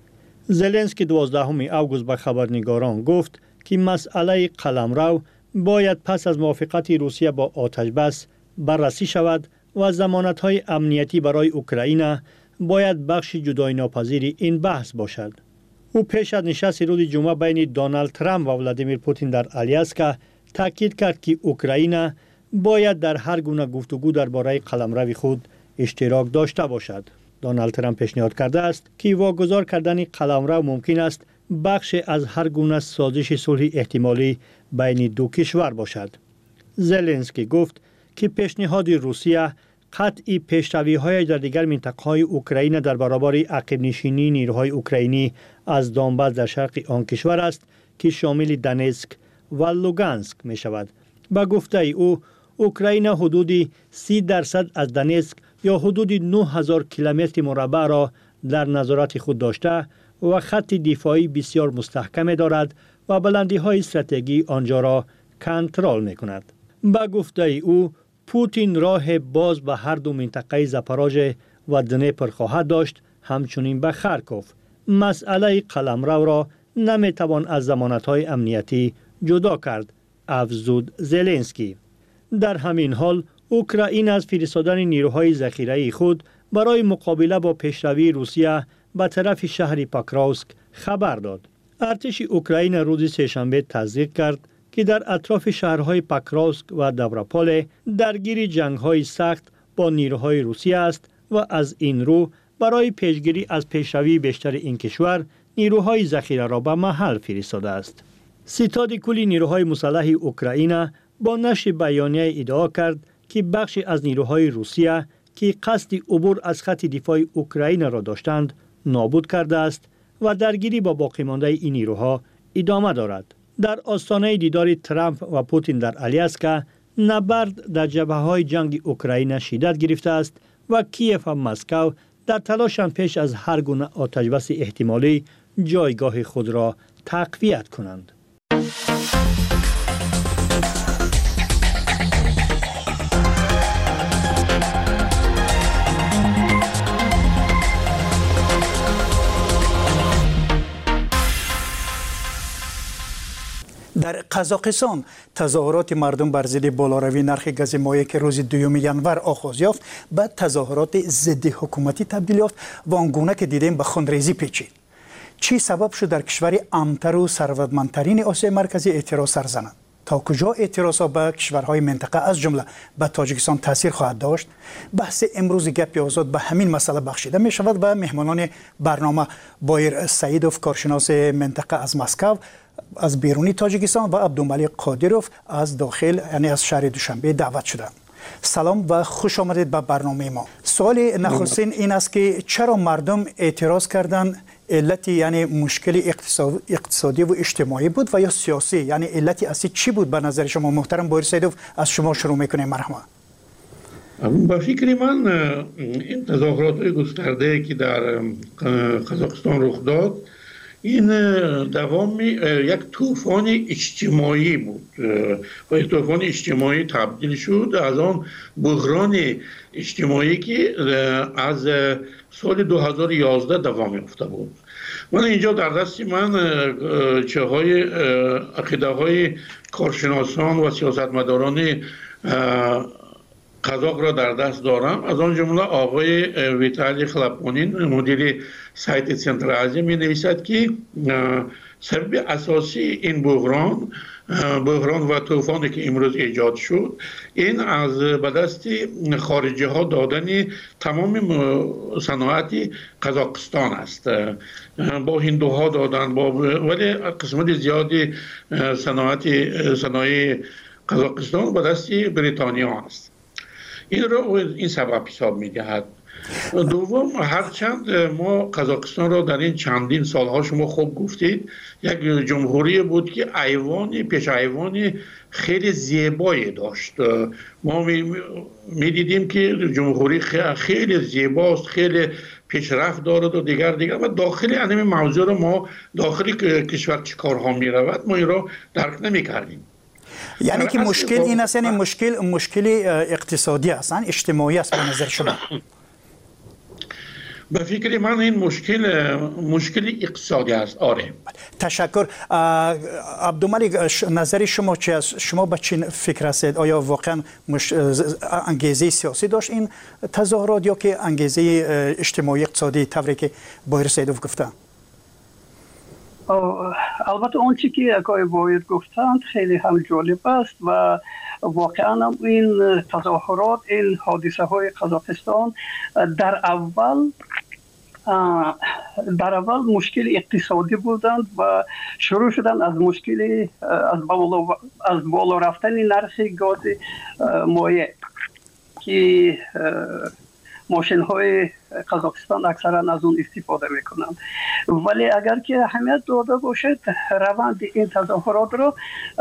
زلنسکی دوازدهم اوگوست به خبرنگاران گفت که مسئله قلمرو باید پس از موافقت روسیه با آتش بس بررسی شود و ضمانت‌های امنیتی برای اوکراین باید بخش جدای ناپذیر این بحث باشد. او پیش از نشست روز جمعه بین دونالد ترامپ و ولادیمیر پوتین در آلیاسکا تاکید کرد که اوکراین باید در هر گونه گفتگو درباره قلمرو خود اشتراک داشته باشد. دونالد ترامپ پیشنهاد کرده است که واگذار کردن قلمرو ممکن است بخش از هر گونه سازش صلح احتمالی بین دو کشور باشد. زلنسکی گفت که پیشنهاد روسیه قطعی پیشروی‌های در دیگر منطقه‌های اوکراین در برابر عقب نشینی نیروهای اوکراینی از دونباس در شرق آن کشور است که شامل دونتسک و لوگانسک می شود. با گفته او اوکراین حدود سی درصد از دونتسک یا حدود نه هزار کیلومتر مربع را در نظارت خود داشته و خط دفاعی بسیار مستحکم دارد و بلندی‌های استراتژی آنجا را کنترل می‌کند. با گفته او پوتین راه باز به هر دو منطقه زاپاروژه و دنیپر خواهد داشت، همچنین به خارکوف. مسئله قلمرو را نمیتوان از ضمانت‌های امنیتی جدا کرد، افزود زلنسکی. در همین حال اوکراین از فرستادن نیروهای ذخیره خود برای مقابله با پیشروی روسیه به طرف شهر پاکراوسک خبر داد. ارتش اوکراین روز سه‌شنبه تصدیق کرد که در اطراف شهرهای پاکراوسک و داوراپول درگیر جنگ‌های سخت با نیروهای روسیه است و از این رو برای پیشگیری از پیشروی بیشتر این کشور نیروهای ذخیره را به محل فرستاده است. ستاد کل نیروهای مسلح اوکراین با نشر بیانیه ادعا کرد که بخشی از نیروهای روسیه که قصد عبور از خط دفاع اوکراین را داشتند نابود کرده است و درگیری با باقی مانده این نیروها ادامه دارد. در آستانه دیدار ترامپ و پوتین در آلیاسکا نبرد در جبهه‌های جنگ اوکراین شدت گرفته است و کیف و مسکو در تلاشند پیش از هر گونه آتش‌بس احتمالی جایگاه خود را تقویت کنند. در قزاقستان تظاهرات مردم بر ضد بالاروی نرخ گاز مایع که روز دوم ژانویه آغاز یافت به تظاهرات ضد حکومتی تبدیل یافت و آنگونه که دیدیم به خونریزی پیچید. چی سبب شد در کشور امتر و ثروتمندترین آسیای مرکزی اعتراض سر زند؟ تا کجا اعتراضها به کشورهای منطقه از جمله به تاجیکستان تاثیر خواهد داشت؟ بحث امروز گپ آزاد به همین مسئله بخشیده می شود و مهمانان برنامه بایر سعیدوف کارشناس منطقه از مسکو از بیرونی تاجیکستان و عبدالملیک قادروف از داخل یعنی از شهر دوشنبه دعوت شدند. سلام و خوش آمدید به برنامه ما. سوال نخستین این است که چرا مردم اعتراض کردند؟ علتی یعنی مشکل اقتصادی و اجتماعی بود و یا سیاسی؟ یعنی علتی اصلی چی بود به نظر شما؟ محترم بایر سعیدوف از شما شروع میکنیم. مرحبا. با فکر من این تظاهرات گسترده که در قزاقستان رخ داد این دوام یک طوفان اجتماعی بود و طوفان اجتماعی تبدیل شد از آن بحران اجتماعی که از سال دو هزار و یازده دوام یافته بود. من اینجا در دست من چه های عقیده های کارشناسان و سیاستمداران قزاق را در دست دارم. از آن جمله آقای ویتالی خلپونین مدیر سایت سنتر آزیا می نویسد که سبب اساسی این بحران بحران و طوفانی که امروز ایجاد شد این از به دست خارجی ها دادن تمام صنایع قزاقستان است. با هندوها دادن با ولی قسمت زیادی صنایع صنایع قزاقستان به دست بریتانیا است. این را این سبب حساب می دهد. دوم، هرچند ما قزاقستان را در این چندین سالها شما خوب گفتید یک جمهوری بود که ایوانی پیش ایوانی خیلی زیبایی داشت. ما می دیدیم که جمهوری خیلی زیباست، خیلی پیشرفت دارد و دیگر دیگر و داخل این موضوع را ما داخل کشور چه کارها می رود ما این را درک نمی کردیم. یعنی که مشکل این است، یعنی مشکل مشکل اقتصادی است، اجتماعی است به نظر شما؟ به فکر من این مشکل مشکل اقتصادی است. آره. تشکر. عبدالملک، نظر شما چی است؟ شما به چی فکر هستید؟ آیا واقعا مش... انگیزه سیاسی داشت این تظاهرات یا که انگیزه اجتماعی اقتصادی طوری که بایر سیدوف گفتن؟ البته آنچه که آقای بایر گفتند خیلی هم جالب است و واقعا هم این تظاهرات، این حادثه های قزاقستان در اول در اول مشکل اقتصادی بودند و شروع شدن از مشکل از بالا از بالا رفتن نرخ گاز مایع که ماشین های قزاقستان اکثرا از اون استفاده میکنند. ولی اگر که اهمیت داده باشد روند این تظاهرات را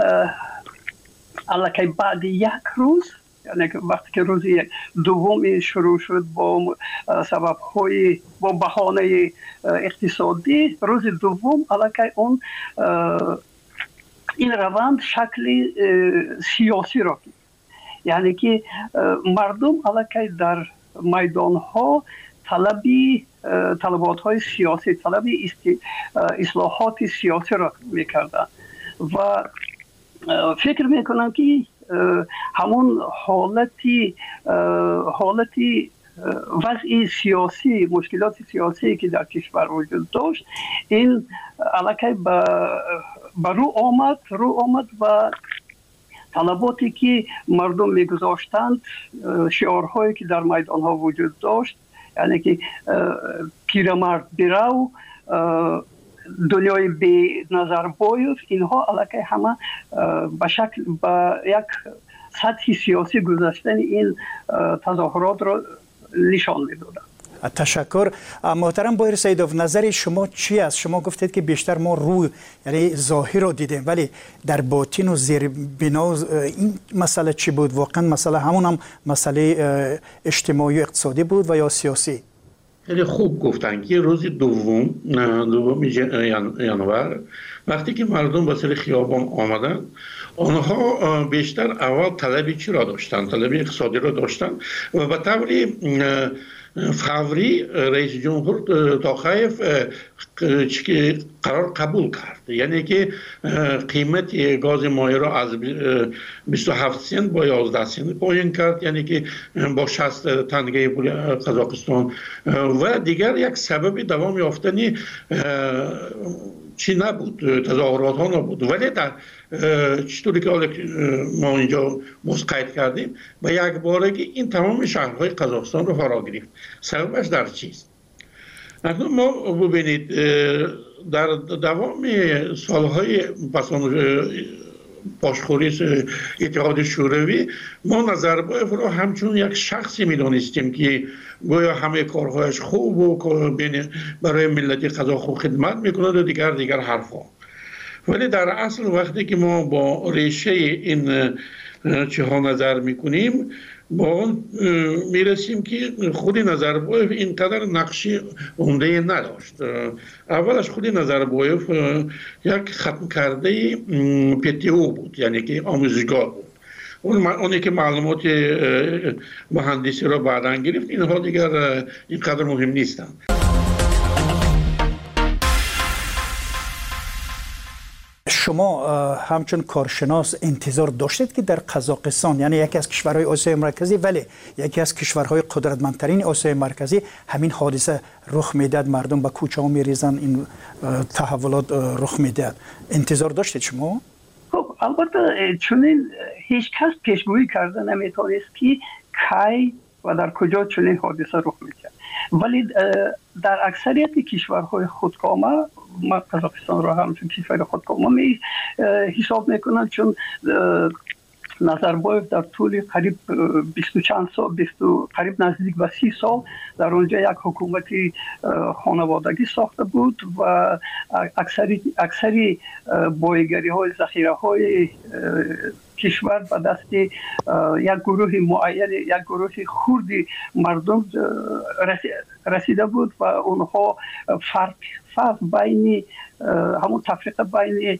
الکی بعد یک روز، یعنی وقتی که روز دوم شروع شد با سبب های با بهانه اقتصادی، روز دوم الکی اون این روند شکل سیاسی را گرفت. یعنی که مردم الکی در میدان ها طلبی طلبات های سیاسی، طلبی اصلاحات سیاسی را میکردن و فکر میکنم که همون حالتی حالتی وضع سیاسی، مشکلات سیاسی که در کشور وجود داشت، این علاقه به رو آمد رو آمد و طلباتی که مردم میگذاشتند، شعارهایی که در میدان ها وجود داشت، یعنی که پیرمرد برو، دنیای بی نظر باید، اینها علاقه همه به شکل به یک سطح سیاسی گذاشتن این تظاهرات را نشان میدادند. تشکر. محترم بایر سیدوف، نظر شما چی است؟ شما گفتید که بیشتر ما روی یعنی ظاهر رو دیدیم، ولی در باطن و زیر بنا این مسئله چی بود؟ واقعا مسئله همون هم مسئله اجتماعی و اقتصادی بود و یا سیاسی؟ خیلی خوب گفتن که روز دوم دوم ژانویه وقتی که مردم به سر خیابان آمدن، آنها بیشتر اول طلبی چی را داشتن؟ طلبی اقتصادی را داشتن و به طوری فوری رئیس جمهور توخایف قرار قبول کرد، یعنی که قیمت گاز مایع را از بیست و هفت سنت با یازده سنت پایین کرد، یعنی که با شصت تنگه پول قزاقستان و دیگر یک سبب دوام یافتنی چی نبود، تظاهرات ها نبود. ولی در چطوری که ما اینجا مسقید کردیم و یک بارگی این تمام شهرهای قزاقستان رو فرا گرفت. سببش در چیست؟ اکنون ما ببینید در دوام سالهای پسان پاشخوری اتحاد شوروی ما نظربایف رو همچون یک شخصی میدانستیم که گویا همه کارهایش خوب و برای ملت قزاق خوب خدمت میکنه و دیگر دیگر حرفا. ولی در اصل وقتی که ما با ریشه این چه ها نظر میکنیم با اون میرسیم که خودی نظربایف اینقدر نقشی عمده نداشت. اولش خودی نظربایف یک ختم کرده پی او بود، یعنی که آموزشگاه بود. اون اونی که معلومات مهندسی را بعداً گرفت، اینها دیگر اینقدر مهم نیستند. شما همچون کارشناس انتظار داشتید که در قزاقستان، یعنی یکی از کشورهای آسیای مرکزی ولی یکی از کشورهای قدرتمندترین آسیای مرکزی، همین حادثه رخ میداد، مردم به کوچه ها میریزن، این تحولات رخ میداد؟ انتظار داشتید شما؟ خب البته چنین هیچ کس پیشگویی کرده نمیتونست که کی و در کجا چنین حادثه رخ میکرد. ولی در اکثریت کشورهای خودکامه، ما قزاقستان را همچون کشور خودکامه می حساب میکنند، چون نظربایف در طول قریب بیست و چند سال، بیست قریب نزدیک به سی سال در اونجا یک حکومتی خانوادگی ساخته بود و اکثری اکثری بایگری های ذخیره های کشور به دست یک گروه معین، یک گروه خردی مردم رسیده بود و اونها فرق فرق بین همون تفریق بین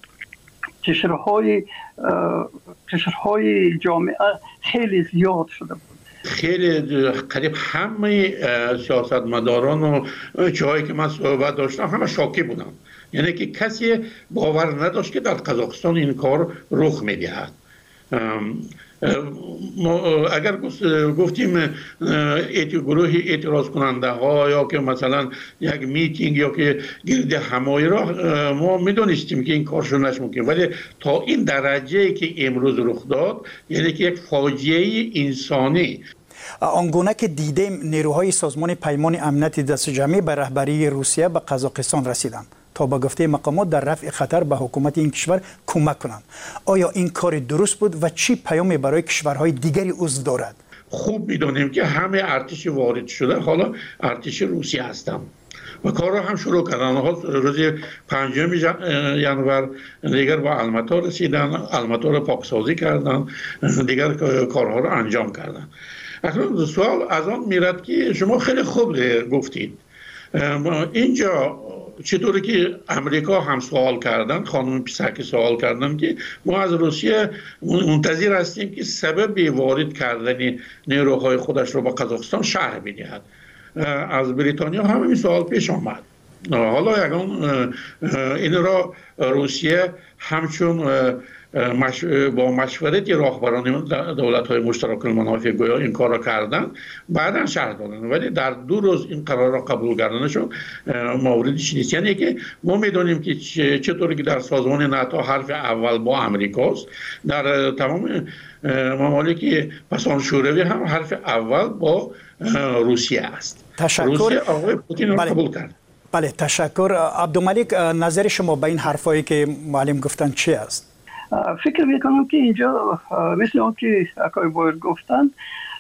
قشرهای قشرهای جامعه خیلی زیاد شده بود. خیلی قریب همه سیاستمداران و جایی که من صحبت داشتم همه شاکی بودن، یعنی که کسی باور نداشت که در قزاقستان این کار رخ میدهد. اگر گفتیم گروه اعتراض کننده ها یا که مثلا یک میتینگ یا که گرد همایی را ما میدونستیم که این کارشون نشممکن، ولی تا این درجه که امروز رخ داد یعنی که یک فاجعه انسانی. آنگونه که دیدیم نیروهای سازمان پیمان امنیت دست جمعی به رهبری روسیه به قزاقستان رسیدند تا به گفته مقامات در رفع خطر به حکومت این کشور کمک کنند. آیا این کار درست بود و چی پیامی برای کشورهای دیگری عضو دارد؟ خوب میدونیم که همه ارتش وارد شده حالا ارتش روسیه هستند و کار را هم شروع کردن. روز پنجم ژانویه دیگر با الماتا رسیدن، الماتا را پاکسازی کردن، دیگر کارها را انجام کردن. اکنون سوال از آن میرد که شما خیلی خوب گفتید اینجا چطوری که امریکا هم سوال کردن، خانم پیسکی سوال کردن که ما از روسیه منتظر هستیم که سبب وارد کردن نیروهای خودش رو با قزاقستان شرح بدهد. از بریتانیا هم این سوال پیش آمد. حالا یکان این را روسیه همچون با مشورت راهبران دولت‌های مشترک المنافع گویا این کار را کردن، بعدا شرح دادن، ولی در دو روز این قرار را قبول کردنشون موردش نیست. یعنی که ما میدونیم که چطوری که در سازمان ناتو حرف اول با امریکاست، در تمام ممالک پسان شوروی هم حرف اول با روسیه است. تشکر. روسیه آقای پوتین را قبول کرد. بله تشکر. عبدالملک، نظر شما به این حرفایی که معلم گفتن چی است؟ فکر میکنم که اینجا مثل اون که اکای باید گفتن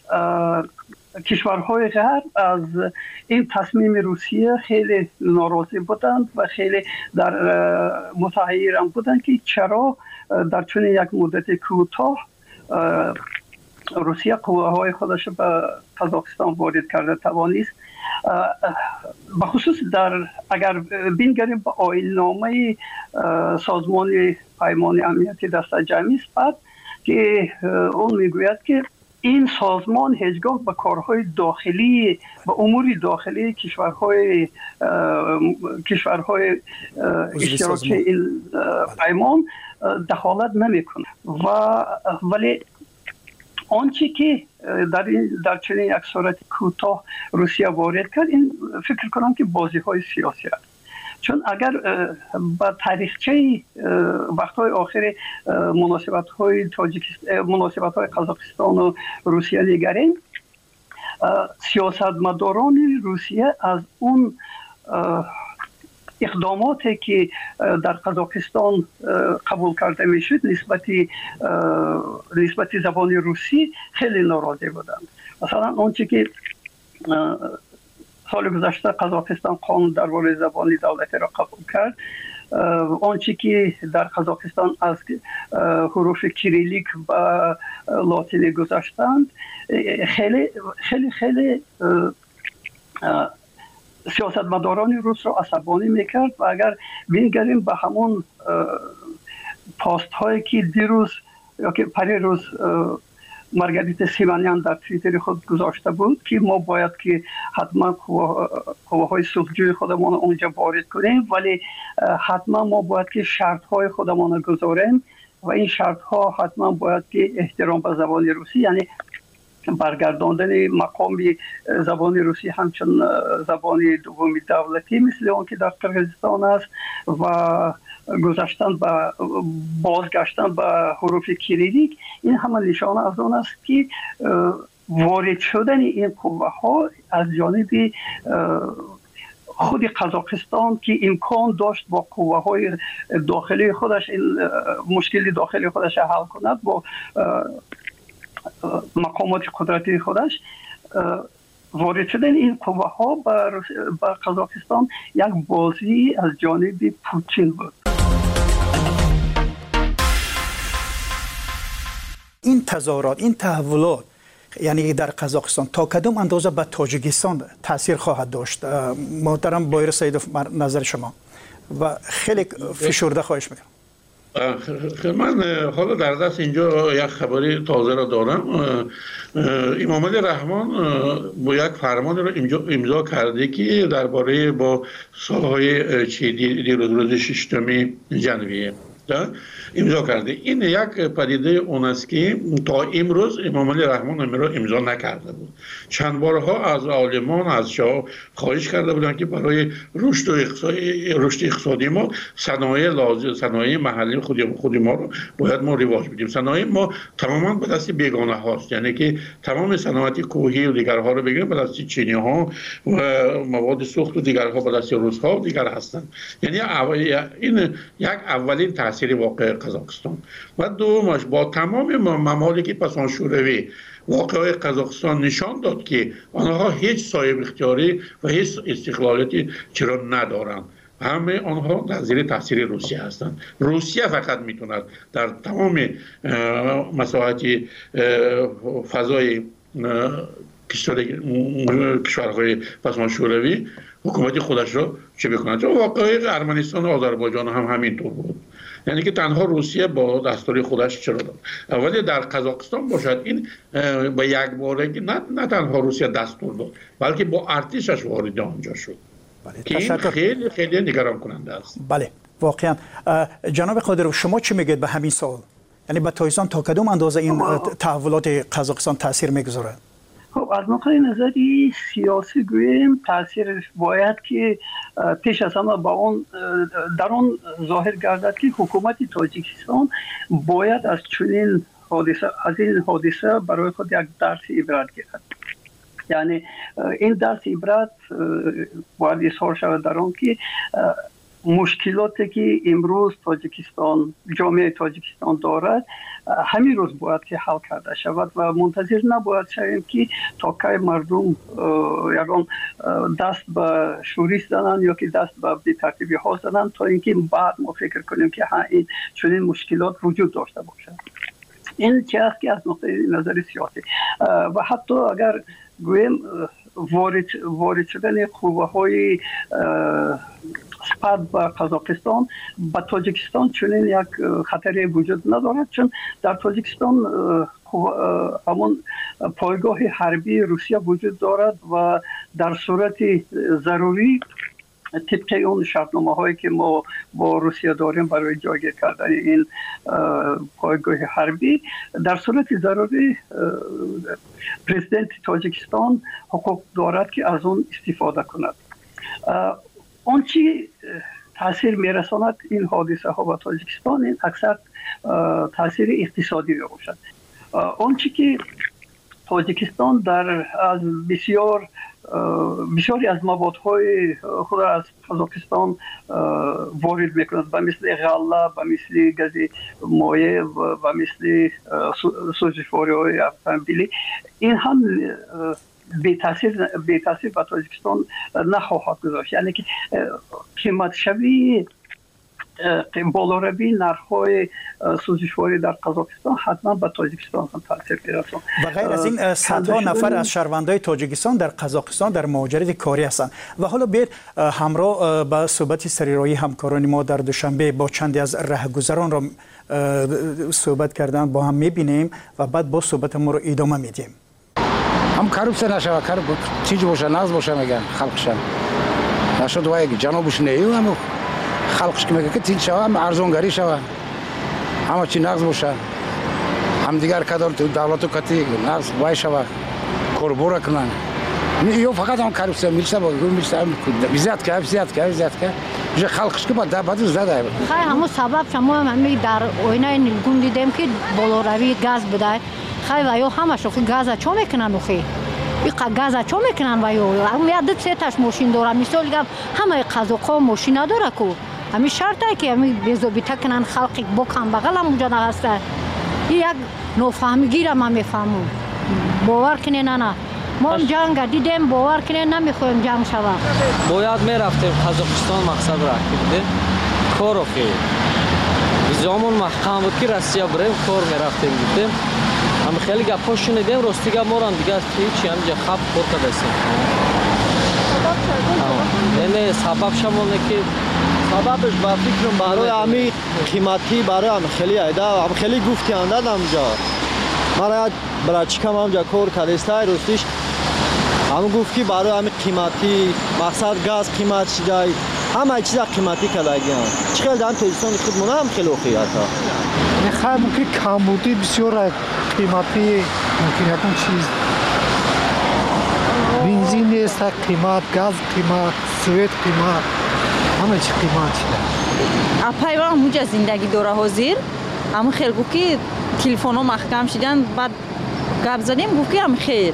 کشورهای غرب از این تصمیم روسیه خیلی ناراضی بودند و خیلی در متحیر هم بودند که چرا در چنین یک مدت کوتاه روسیه قواهای خودش به قزاقستان وارد کرده توانست. بخصوص در اگر بینگریم به آیین‌نامه سازمان پیمان امنیت دست جمعی است بعد که اون میگوید که این سازمان هیچگاه به کارهای داخلی به امور داخلی کشورهای کشورهای اشتراکی این پیمان دخالت نمیکنه و ولی آنچه که در این در چنین یک صورت کوتاه روسیه وارد کرد این فکر کنم که بازی های سیاسی است، چون اگر با تاریخچه وقت‌های آخر مناسبت های تاجیکستان مناسبت های قزاقستان و روسیه نگریم، سیاستمداران روسیه از اون اقداماتی که در قزاقستان قبول کرده میشد نسبتی نسبتی زبان روسی خیلی ناراضی بودند. مثلا آنچه که سال گذشته قزاقستان قانون درباره زبان دولتی را قبول کرد، آنچه که در قزاقستان از حروف کریلیک و لاتینی گذاشتند خیلی خیلی خیلی سیاستمداران روس را عصبانی میکرد و اگر بینگریم به همون پاست هایی که دیروز یا که پری روز مارگریتا سیمانیان در توییتر خود گذاشته بود که ما باید که حتما قواهای صلحجوی خودمان اونجا وارد کنیم، ولی حتما ما باید که شرط های خودمان گذاریم و این شرط ها حتما باید که احترام به زبان روسی، یعنی برگرداندن مقام زبان روسی همچون زبان دومی دولتی مثل اون که در قرقیزستان است و گذاشتن به بازگشتن به حروف کریلیک، این همه نشانه از آن است که وارد شدن این قوه ها از جانب خود قزاقستان که امکان داشت با قوه های داخلی خودش این مشکل داخلی خودش حل کند، با مقامات قدرتی خودش وارد شدن این قوه ها به قزاقستان یک بازی از جانب پوتین بود. این تظاهرات، این تحولات یعنی در قزاقستان تا کدام اندازه به تاجیکستان تاثیر خواهد داشت؟ محترم بایر سیدوف، نظر شما و خیلی فشرده خواهش میکنم. من حالا در دست اینجا یک خبری تازه را دارم. امام علی رحمان با یک فرمان را امضا کرده که درباره با سالهای دیروز روز ششم ژانویه امضا کرده. این یک پدیده اون است که تا امروز امام علی رحمان امر را امضا نکرده بود. چند بارها از عالمان از شاه خواهش کرده بودند که برای رشد و اقتصادی رشد اقتصادی ما صنایع لازم صنایع محلی خود خود ما رو باید ما رواج بدیم. صنایع ما تماما به دست بیگانه هاست، یعنی که تمام صنایع کوهی و دیگرها رو بگیریم به دست چینی ها و مواد سوخت و دیگرها به دست روس ها و دیگر هستند. یعنی این یک اولین تاثیر واقع قزاقستان و دومش با تمام ممالک پسان شوروی واقعه قزاقستان نشان داد که آنها هیچ صاحب اختیاری و هیچ استقلالیتی چرا ندارند. همه آنها در زیر تاثیر روسیه هستند. روسیه فقط میتوند در تمام مساحت فضای کشورهای پسمان شوروی حکومت خودش را چه بکند. واقعه ارمنستان و آذربایجان هم همینطور بود، یعنی که تنها روسیه با دستور خودش چرا داد. ولی در قزاقستان باشد این با یک بارگی نه, نه تنها روسیه دستور داد بلکه با ارتشش وارد آنجا شد. بله. که این خیلی خیلی نگران کننده است. بله واقعا. جناب قادرو شما چی میگید به همین سوال؟ یعنی به تایزان تا کدوم اندازه این تحولات قزاقستان تاثیر میگذاره؟ خب از نقطه نظری سیاسی گوییم تاثیر باید که پیش از همه با اون در اون ظاهر گردد که حکومت تاجیکستان باید از چنین حادثه از این حادثه برای خود یک درس عبرت گیرد. یعنی این درس عبرت باید اظهار شود در آن که مشکلاتی که امروز تاجیکستان جامعه تاجیکستان دارد همین روز باید که حل کرده شود و منتظر نباید شویم که تا کی مردم یگان دست به شوریش زنند یا که دست به بی‌ترتیبی ها زنند تا اینکه بعد ما فکر کنیم که ها این چنین مشکلات وجود داشته باشد. این چیزی است که از نقطه نظر سیاسی و حتی اگر گویم وارد وارد شدن قوه‌های سپاه به قزاقستان با تاجیکستان چنین یک خطری وجود ندارد، چون در تاجیکستان همون پایگاه حربی روسیه وجود دارد و در صورت ضروری طبق اون شرطنامه هایی که ما با روسیه داریم برای جایگیر کردن این پایگاه حربی در صورت ضروری پرزیدنت تاجیکستان حقوق دارد که از اون استفاده کند. اون چی تاثیر میرساند این حادثه ها به تاجیکستان این اکثر تاثیر اقتصادی باشد. اون چی که تاجیکستان در از بسیار بسیاری از موادهای خود از قزاقستان وارد میکند و مثل غله و مثل گاز مایع و مثل سوزشواری های اتومبیلی این هم بی تاثیر بی تاثیر به تاجیکستان نخواهد گذاشت. یعنی که قیمت شوی بالا روی نرخ‌های سوزشواری در قزاقستان حتما به تاجیکستان هم تاثیر می‌رساند. و غیر از این صدها نفر از شهروندان تاجیکستان در قزاقستان در مهاجرت کاری هستند. و حالا بیر همراه با صحبت سریرایی همکاران ما در دوشنبه با چندی از رهگذران را صحبت کردن با هم می‌بینیم و بعد با صحبت ما رو ادامه میدیم. هم کارپسه نشود، کار چیزی باشه ناز باشه میگن خلقشان نشد و یک جنابش نیو هم خلقش که میگه که تین شوه هم ارزونگری شوه همه چی نقض باشه هم دیگر کدار تو دولت و کتی نقض وای شوه کوربورا کنن یو فقط هم کارپسه میلسه با میلسه بیزیاد که بیزیاد که بیزیاد که جه خلقش که با بعد زده خیلی همون سبب شما هم در آینه نیلگون دیدیم که بالاروی گاز بده خیلی ویو همه شو گاز چو میکنن و خیلی این گاز چو میکنن ویو هم یاد سه تاش ماشین داره مثال گم همه قزاق‌ها ماشین نداره کو همین شرطه که همین بیزوبیته کنن خلقی بکن بغل هم اونجا هسته این یک نفهمیگی را ما میفهمون باور کنه نه نه ما هم جنگ دیدیم باور کنه نمیخوایم جنگ شوه باید میرفتیم قزاقستان مقصد را کردیم کارو خیلی زمان محکم بود که روسیه بریم کار میرفتیم دیدیم هم خیلی گپا شنیدیم راستی گپ ما رو هم دیگه هیچی همینجا خب کار کرده هستیم یعنی سبب شما که سببش با فکرم برای همین قیمتی برای هم خیلی ایده هم خیلی گفتی انداد همجا مرا برای چیکم همجا کار کلیستای روستیش هم گفتی برای همین قیمتی مقصد گاز قیمت شده همه چیزا قیمتی کلاگیان چقدر هم توجستان خودمونه هم خیلی خیاتا میخوام که کمبودی بسیار قیمتی ممکن یکم چیز بنزین نیست قیمت گاز قیمت سویت قیمت همه چی قیمت شده اپایوان همونجا زندگی دوره حاضر همون خیلی گفت که تلفن ها محکم شدن بعد گپ زدیم گفت که هم خیر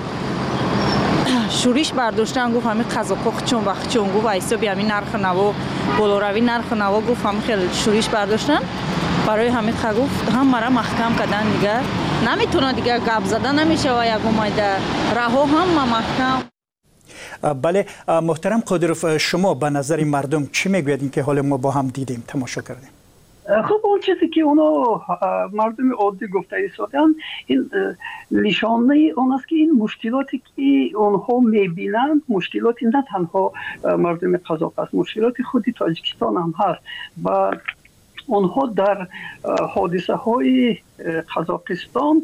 شوریش برداشتن گفت همین قزاقا چون وقت چون گفت حسابی همین نرخ نوا بالاروی نرخ نوا گفت همین خیلی شوریش برداشتن برای همین خا گفت هم مرا محکم کردن دیگه نمیتونه دیگه گپ زدن نمیشه و یک اومده راه هم محکم. بله محترم قادروف شما به نظر مردم چی میگوید این که حال ما با هم دیدیم تماشا کردیم؟ خب اون چیزی که اونا مردم عادی گفته ایستادن این نشانه اون است که این مشکلاتی که اونها میبینند مشکلاتی نه تنها مردم قزاق است مشکلات خودی تاجیکستان هم هست و اونها در حادثه های قزاقستان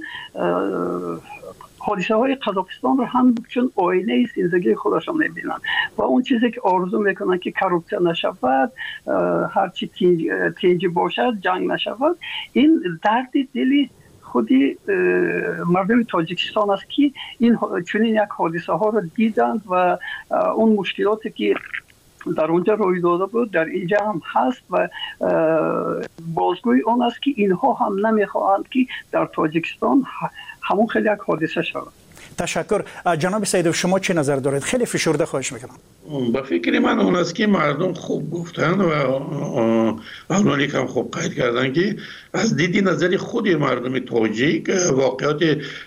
حادثه های قزاقستان رو هم چون آینه زندگی خودشان میبینند و اون چیزی که آرزو میکنن که کروپسیون نشود هرچی تنجی باشد جنگ نشود این درد دلی خودی مردم تاجیکستان است که این چنین یک حادثه ها رو دیدند و اون مشکلاتی که در اونجا روی داده بود در اینجا هم هست و بازگوی اون است که اینها هم نمیخواهند که در تاجیکستان همون خیلی یک حادثه شود. تشکر. جناب سیدوف شما چه نظر دارید؟ خیلی فشرده خواهش میکنم. با فکر من اون است که مردم خوب گفتن و اولانیک هم خوب قید کردن که از دیدی نظری خود مردم تاجیک واقعات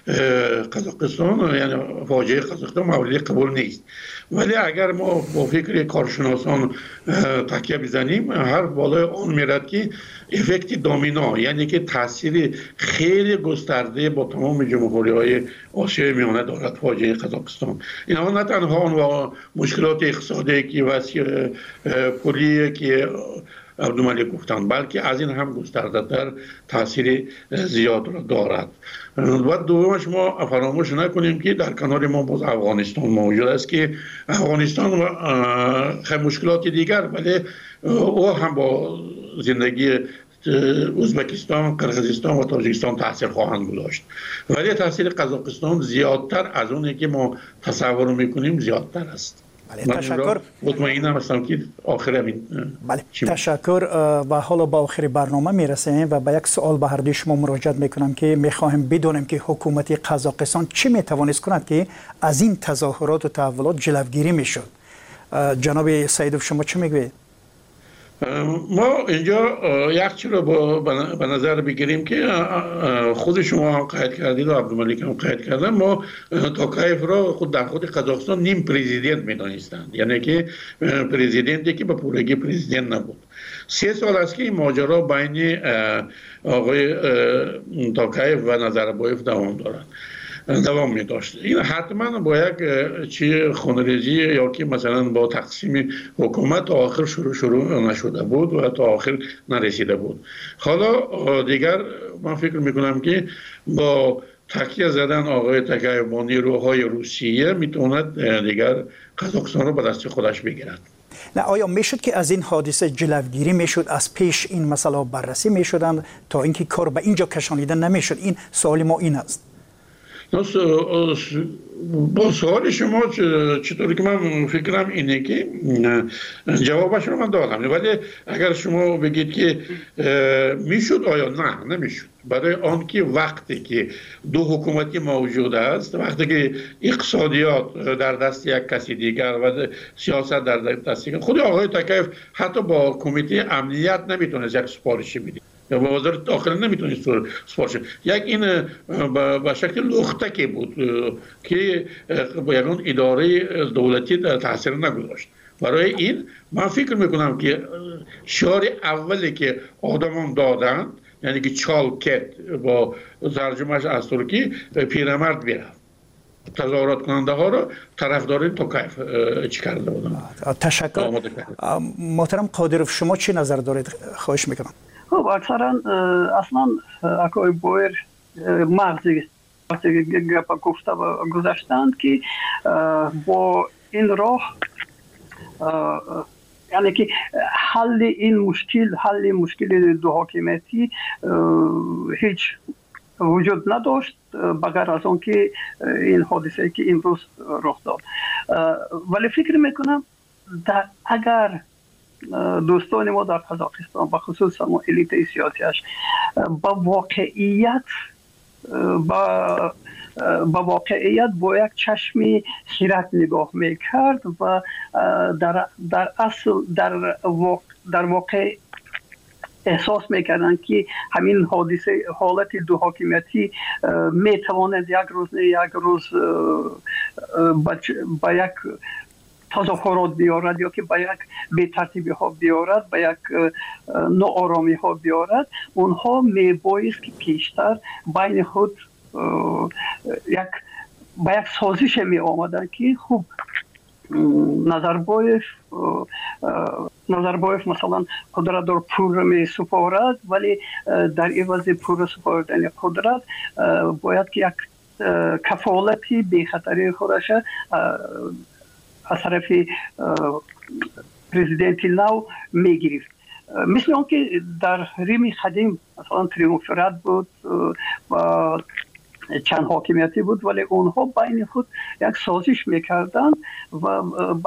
قزاقستان یعنی فاجعه قزاقستان مورد قبول نیست ولی اگر ما با فکر کارشناسان تکیه بزنیم هر بالای آن میرد که افکت دامینا یعنی که تاثیر خیلی گسترده با تمام جمهوری های آسیای میانه دارد فاجعه قزاقستان اینها نه تنها و مشکلات اقتصادی که وسیع پولی که عبدالملک گفتند بلکه از این هم گسترده تر تاثیر زیاد را دارد و دومش ما فراموش نکنیم که در کنار ما باز افغانستان موجود است که افغانستان خیلی مشکلات دیگر ولی او هم با زندگی ازبکستان، قرقیزستان و تاجیکستان تاثیر خواهند گذاشت ولی تاثیر قزاقستان زیادتر از اونی که ما تصور میکنیم زیادتر است. بله تشکر. مطمئنم هستم که آخر همین بله تشکر و حالا با آخر برنامه میرسیم و با یک سوال به هر دوی شما مراجعه میکنم که میخواهیم بدونیم که حکومت قزاقستان چی میتوانست کند که از این تظاهرات و تحولات جلوگیری میشد. جناب سیدوف شما چی میگوید؟ ما اینجا یک چیز رو به نظر بگیریم که خود شما هم قید کردید و عبدالملک هم قید کردن ما توکایف را خود در خود قزاقستان نیم پرزیدنت میدانستند یعنی که پرزیدنتی که به پورگی پرزیدنت نبود سه سال است که این ماجرا بین آقای توکایف و نظربایف دوام دارد دوام می داشت این حتما با یک چی خونریزی یا که مثلا با تقسیم حکومت تا آخر شروع شروع نشده بود و تا آخر نرسیده بود حالا دیگر من فکر میکنم که با تکیه زدن آقای توکایف با نیروهای روسیه میتواند دیگر قزاقستان رو به دست خودش بگیرد. نه آیا میشد که از این حادثه جلوگیری میشد از پیش این مسئله بررسی میشدند تا اینکه کار به اینجا کشانیده نمیشد؟ این سوال ما این است. با سوال شما چطوری که من فکرم اینه که جوابش رو من دادم ولی اگر شما بگید که میشد آیا نه نمیشد برای آن که وقتی که دو حکومتی موجود است وقتی که اقتصادیات در دست یک کسی دیگر و سیاست در دست دیگر خود آقای توکایف حتی با کمیته امنیت نمیتونست یک سپارشی بده یا با وزارت داخله نمیتونست سپارش یک این به شکل لختکی بود که با یکان اداره دولتی تاثیر نگذاشت برای این من فکر میکنم که شعار اولی که آدمان دادن یعنی که چالکت با ترجمهش از ترکی پیرمرد بیرفت تظاهرات کننده ها را طرفداری تا کیف چی کرده بودن. تشکر. محترم قادرов شما چی نظر دارید؟ خواهش میکنم. خب اکثرا اصلا اکوی بایر مغزی وقتی گپ گفته و گذاشتند که با این راه یعنی که حل این مشکل حل مشکل دو حاکمیتی هیچ وجود نداشت بغیر از اون که این حادثه که امروز رخ داد. ولی فکر میکنم در اگر دوستان ما در قزاقستان و خصوصا الیت سیاسیش با واقعیت با با واقعیت با یک چشم خیرت نگاه میکرد و در در اصل در واقع در واقع احساس میکردن که همین حادثه حالت دو حاکمیتی میتواند یک روز نه یک روز با یک تظاهرات بیارد یا که با یک بی‌ترتیبی ها بیارد با یک ناآرامی ها بیارد اونها میبایست که پیشتر بین خود یک با یک سازش می آمدن که خوب نظربایف نظربایف مثلا قدرت در پور می سپارد ولی در عوض پور سپاردن قدرت باید که یک کفالتی بی خطری خودش از طرف پرزیدنت نو میگرفت. مثل اون که در ریم قدیم مثلا تریومفرات بود و چند حاکمیتی بود ولی اونها بین خود یک سازش میکردن و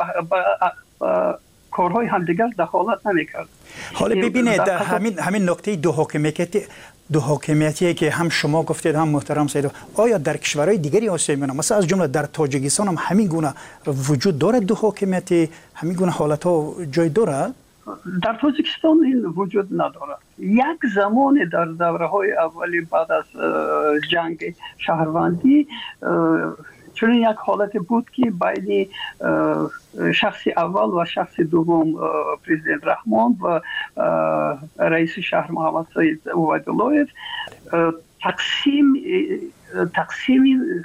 کارهای همدیگر دخالت نمیکرد. حالا ببینید همین همین نکته دو حاکمیتی دو حاکمیتی که هم شما گفتید هم محترم سید آیا در کشورهای دیگری آسیا میانه مثلا از جمله در تاجیکستان هم همین گونه وجود داره دو حاکمیتی همین گونه حالت ها جای داره؟ در تاجیکستان این وجود ندارد. یک زمان در دوره های اولی بعد از جنگ شهروندی چون یک حالت بود که بین شخص اول و شخص دوم پرزیدنت رحمان و رئیس شهر محمد سید عبیدالله تقسیم تقسیم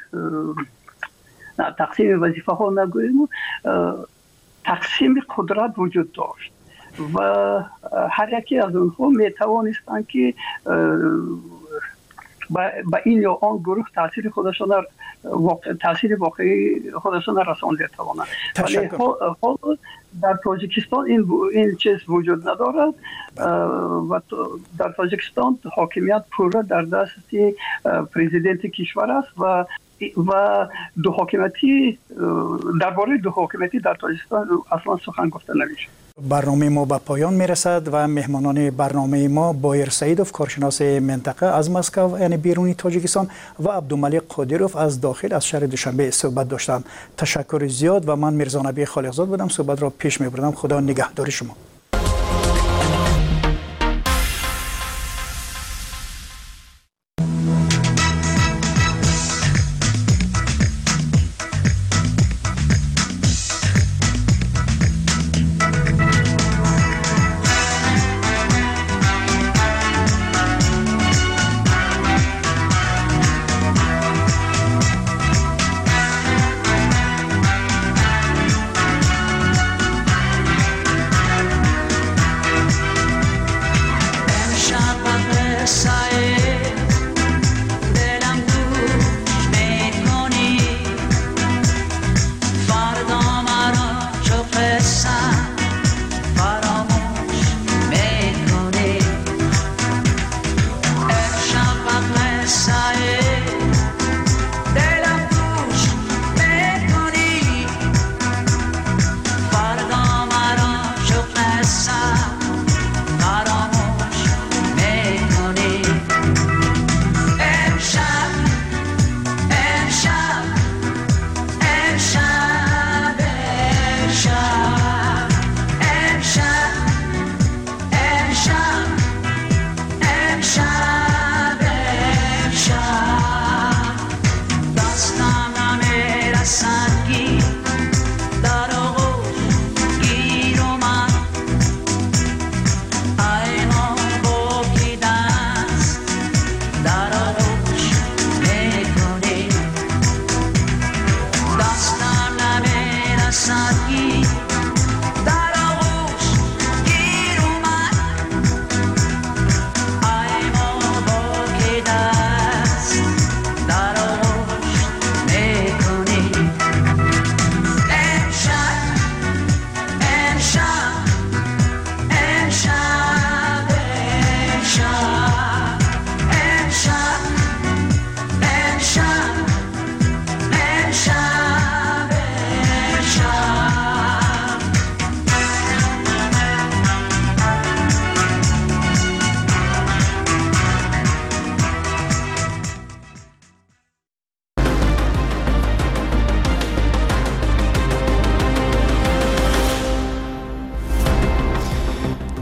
نه تقسیم وظیفه ها نگوییم تقسیم قدرت وجود داشت و هر یکی از اونها می توانستند که با این یا آن گروه تاثیر خودشان واقع تاثیر واقعی خودشان رسانده توانند. ولی حال در تاجیکستان این این چیز وجود ندارد و در تاجیکستان حاکمیت پورا در دست پرزیدنت کشور است و و دو حاکمیتی درباره دو حاکمیتی در تاجیکستان اصلا سخن گفته نمیشه. برنامه ما به پایان میرسد و مهمانان برنامه ما بایر سعیدوف کارشناس منطقه از مسکو یعنی بیرونی تاجیکستان و عبدالملک قادروف از داخل از شهر دوشنبه صحبت داشتند. تشکر زیاد و من میرزا نبی خالقزاد بودم صحبت را پیش میبردم. خدا نگهدار شما.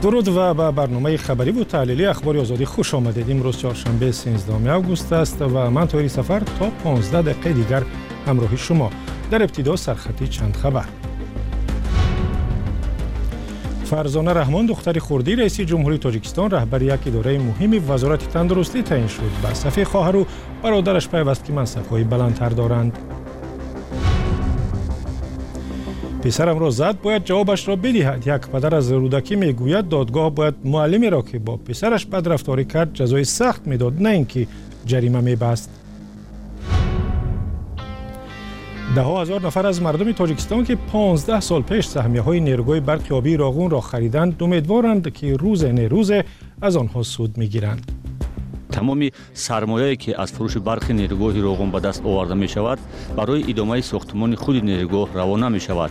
درود و به برنامه خبری و تحلیلی اخبار آزادی خوش آمدید. امروز چهارشنبه سیزدهم آگوست است و من طاهری سفر تا پانزده دقیقه دیگر همراه شما. در ابتدا سرخطی چند خبر. فرزانه رحمان دختر خردی رئیس جمهوری تاجیکستان رهبر یک اداره مهم وزارت تندرستی تعیین شد. به صف خواهر و برادرش پیوست که منصب‌های بلندتر دارند. پسرم را زد باید جوابش را بدهد. یک پدر از رودکی میگوید دادگاه باید معلمی را که با پسرش بدرفتاری کرد جزای سخت میداد، نه اینکه جریمه میبست. ده ها هزار نفر از مردم تاجیکستان که پانزده سال پیش سهمیه‌های نیروگاه برق آبی راغون را خریدند امیدوارند که روز نیروز از آنها سود میگیرند. تمامی سرمایه‌ای که از فروش برق نیروگاه راغون به دست آورده می شود برای ادامه ساختمان خود نیروگاه روانه می شود.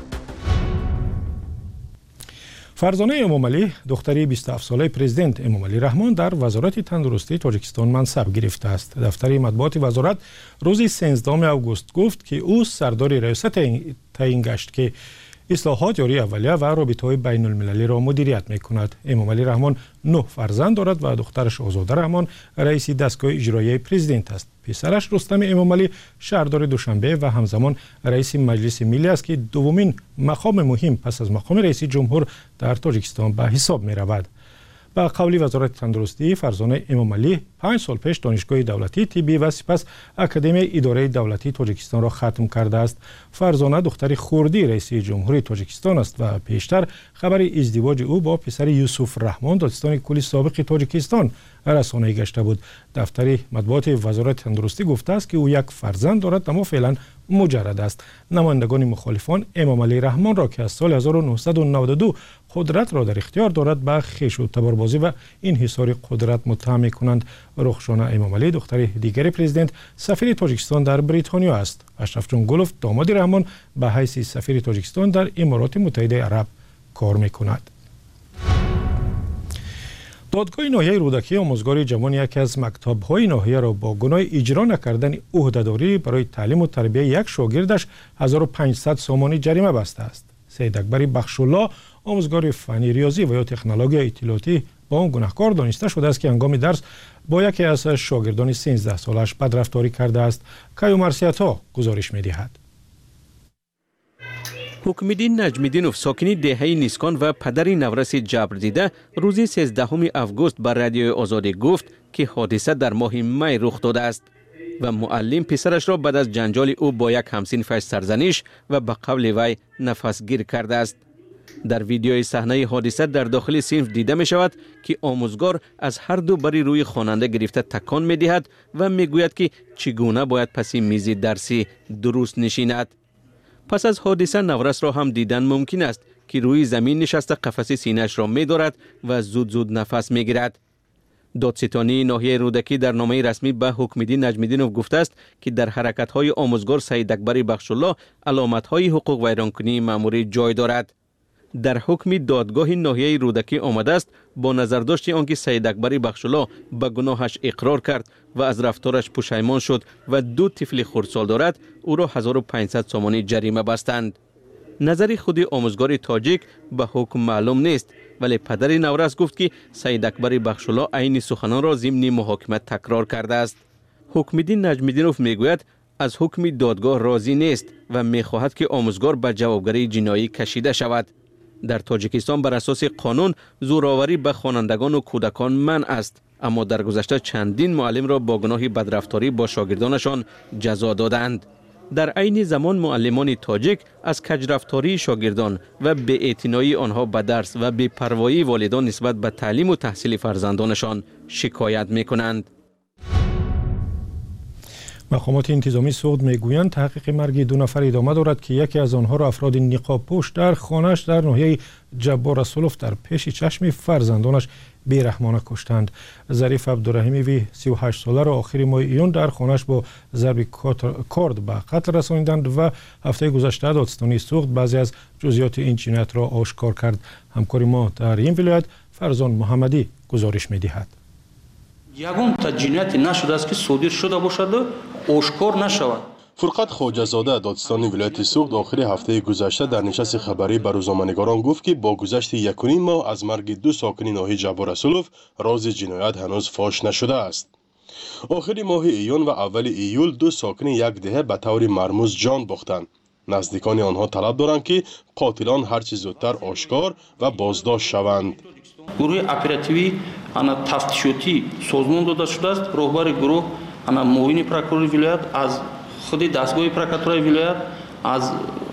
فرزانه امامعلی دختری بیست و هفت ساله پرزیدنت امامعلی رحمان در وزارت تندرستی تاجیکستان منصب گرفته است. دفتر مطبوعات وزارت روز سیزدهم آگوست گفت که او سردار ریاست تعیین گشت که اصلاحات یاری اولیه و رابطه‌های بین المللی را مدیریت می‌کند. امامعلی رحمان نه فرزند دارد و دخترش آزاده رحمان رئیس دستگاه اجرایی پرزیدنت است. پسرش رستم امامعلی شهردار دوشنبه و همزمان رئیس مجلس ملی است که دومین مقام مهم پس از مقام رئیس جمهور در تاجیکستان به حساب می‌رود. با قول وزارت تندرستی فرزانه امامعلی پنج سال پیش دانشگاه دولتی طبی و سپس اکادمی اداره دولتی تاجیکستان را ختم کرده است. فرزانه دختر خردی رئیس جمهوری تاجیکستان است و پیشتر خبر ازدواج او با پسر یوسف رحمان دادستان کلی سابق تاجیکستان رسانه‌ای گشته بود. دفتر مطبوعات وزارت تندرستی گفته است که او یک فرزند دارد اما فعلا مجرد است. نمایندگان مخالفان امامعلی رحمان را که از سال هزار و نهصد و نود و دو قدرت را در اختیار دارد به خویش و تباربازی و انحصار قدرت متهم می‌کنند. رخشانه امامعلی دختر دیگر پرزیدنت سفیر تاجیکستان در بریتانیا است. اشرف جان گلوف داماد رحمان به حیث سفیر تاجیکستان در امارات متحده عرب کار می‌کند. دادگاه ناحیه رودکی آموزگار جوان یکی از مکتب‌های ناحیه را با گناه اجرا نکردن عهده‌داری برای تعلیم و تربیت یک شاگردش هزار و پانصد سومانی جریمه بسته است. سید اکبر بخشالله آموزگار فنی ریاضی و یا تکنولوژی اطلاعاتی با آن گناهکار دانسته شده است که هنگام درس با یکی از شاگردان سیزده سالش بدرفتاری کرده است. کیو مرسیتا گزارش می‌دهد. حکمدین نجمیدینوف ساکنی دهه نیسکان و پدر نورس جبردیده روز سیزدهم آگوست بر رادیوی آزادی گفت که حادثه در ماه می رخ داده است و معلم پسرش را بعد از جنجال او با یک همسنفش سرزنش و به قول وی نفس گیر کرده است. در ویدیوی صحنه حادثه در داخل صنف دیده می شود که آموزگار از هر دو بری روی خواننده گرفته تکان می دهد و می گوید که چگونه باید پس میز درسی درست نشیند. پس از حادثه نورس را هم دیدن ممکن است که روی زمین نشسته قفس سینه‌اش را می دارد و زود زود نفس می گیرد. دادستانی ناحیه رودکی در نامه رسمی به حکمدین نجمیدینوف گفته است که در حرکت‌های آموزگار سید اکبر بخشالله علامت‌های حقوق ویرانکنی مأموری جای دارد. در حکم دادگاه ناحیه رودکی آمده است با نظرداشت آنکه سید اکبر بخشالله به گناهش اقرار کرد و از رفتارش پشیمان شد و دو طفل خردسال دارد او را هزار و پانصد سومانی جریمه بستند. نظر خود آموزگار تاجیک به حکم معلوم نیست ولی پدر نورس گفت که سید اکبر بخشالله عین سخنان را ضمن محاکمه تکرار کرده است. حکمدین نجمیدینوف میگوید از حکم دادگاه راضی نیست و میخواهد که آموزگار به جوابگری جنایی کشیده شود. در تاجیکستان بر اساس قانون زورآوری به خوانندگان و کودکان منع است، اما در گذشته چندین معلم را با گناه بدرفتاری با شاگردانشان جزا دادند. در عین زمان معلمان تاجیک از کجرفتاری شاگردان و بی‌اعتنایی آنها به درس و بی‌پروایی والدان نسبت به تعلیم و تحصیل فرزندانشان شکایت می‌کنند. مقامات انتظامی سعود میگویند تحقیق مرگ دو نفر ادامه دارد که یکی از آنها را افراد نقاب پوش در خانه‌اش در ناحیه جبار رسولوف در پیش چشم فرزندانش بیرحمانه کشتند. ظریف عبدالرحیمی وی سی و هشت ساله را آخر ماه ایون در خانه‌اش با ضرب کارد به قتل رسانیدند و هفته گذشته دادستانی سوخت بعضی از جزئیات این جنایت را آشکار کرد. همکار ما در این ولایت فرزان محمدی گزارش می‌دهد. ягон та ҷинояте нашудааст ки содир шуда бошаду ошкор нашавад. فرقت خواجه‌زاده دادستان ولایت سوخت آخر هفته گذشته در نشست خبری به روزنامه‌نگاران گفت که با گذشت یک و نیم ماه از مرگ دو ساکن ناحیه جبار رسولوف راز جنایت هنوز فاش نشده است. آخر ماه ایون و اول ایول دو ساکن یک دهه به طور مرموز جان باختند. نزدیکان آنها طلب دارند که قاتلان هرچه زودتر آشکار و بازداشت شوند. گروه اپراتیوی انا تفتیشاتی سازمان داده شده است. راهبر گروه انا معاون پروکورور ولایت از خود دستگاه پروکاتور ولایت از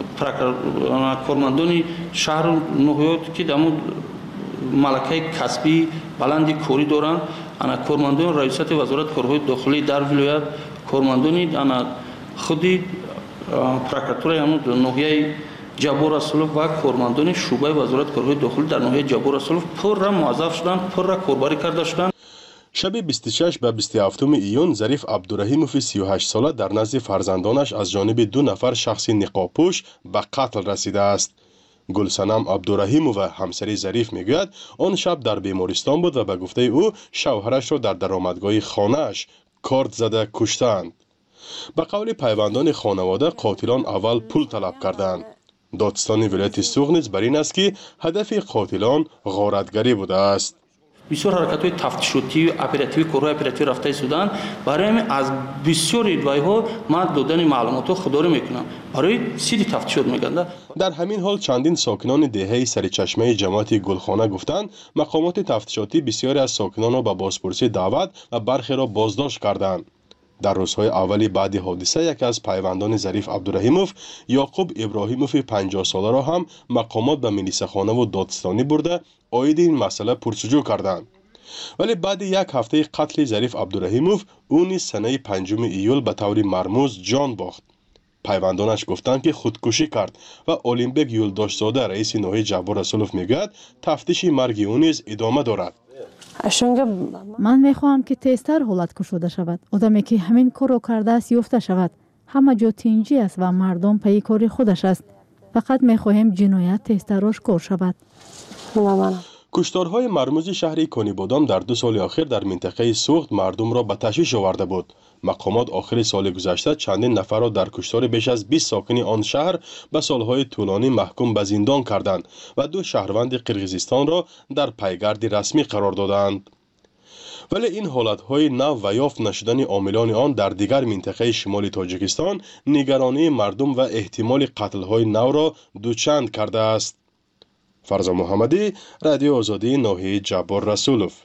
کارمندان شهر نهایت که دمو ملکه کسبی بلندی کاری دارند، انا کارمندان رئیست وزارت کارهای داخلی در ولایت، کارمندان انا خود پروکاتور همون ناحیه جبار رسولوف و کارمندان شعبه وزارت کارهای داخلی در ناحیه جبار رسولوف پر را موظف شدند، پر را کاربری کرده شدند. شب بیست و شش به بیست و هفت ایون ظریف عبدالرحیموف سی و هشت ساله در نزد فرزندانش از جانب دو نفر شخص نقابپوش به قتل رسیده است. گلسنم عبدالرحیموف و همسری ظریف میگوید آن شب در بیمارستان بود و به گفته او شوهرش را در درآمدگاه خانه‌اش کارد زده کشتند. به قول پیوندان خانواده قاتلان اول پول طلب کردند. دادستان ولایت سوخت نیز بر این است که هدف قاتلان غارتگری بوده است. بسیار حرکت‌های تفتیشاتی و اپراتیوی کارهای اپراتیوی رفته سودان برای همین از بسیار ادعاها من دادن معلومات خودداری میکنم برای سیدی تفتیشات میگنده. در همین حال چندین ساکنان دهه سرچشمه جماعت گلخانه گفتند مقامات تفتیشاتی بسیاری از ساکنان را به بازپرسی دعوت و برخی را بازداشت کردند. در روزهای اولی بعد حادثه یکی از پیوندان ظریف عبدالرحیموف یعقوب ابراهیموف پنجاه ساله را هم مقامات به ملیسه‌خانه و دادستانی برده عاید این مسئله پرسجو کردند. ولی بعد یک هفته قتل ظریف عبدالرحیموف او نیز سنه پنجم ایول به طور مرموز جان باخت. پیوندانش گفتند که خودکشی کرد و اولمبیک یولداشزاده رئیس ناحیه جبار رسولوف میگوید تفتیش مرگ او نیز ادامه دارد. من میخواهم که تیزتر حالت کشوده شود. آدمی که همین کار را کرده است یافته شود. همه جا تینجی است و مردم پی کار خودش است. فقط میخواهیم جنایت تیزتر آشکار شود. کشتارهای مرموز شهر کنیبادام در دو سال اخیر در منطقه سوخت مردم را به تشویش آورده بود. مقامات آخر سال گذشته چندین نفر را در کشتار بیش از بیست ساکن آن شهر به سالهای طولانی محکوم به زندان کردند و دو شهروند قرقیزستان را در پیگرد رسمی قرار دادند. ولی این حالتهای نو و یافت نشدن عاملان آن در دیگر منطقه شمال تاجیکستان نگرانی مردم و احتمال قتل‌های نو را دوچند کرده است. فرزا محمدی، رادیو آزادی ناحیه جبار رسولوف.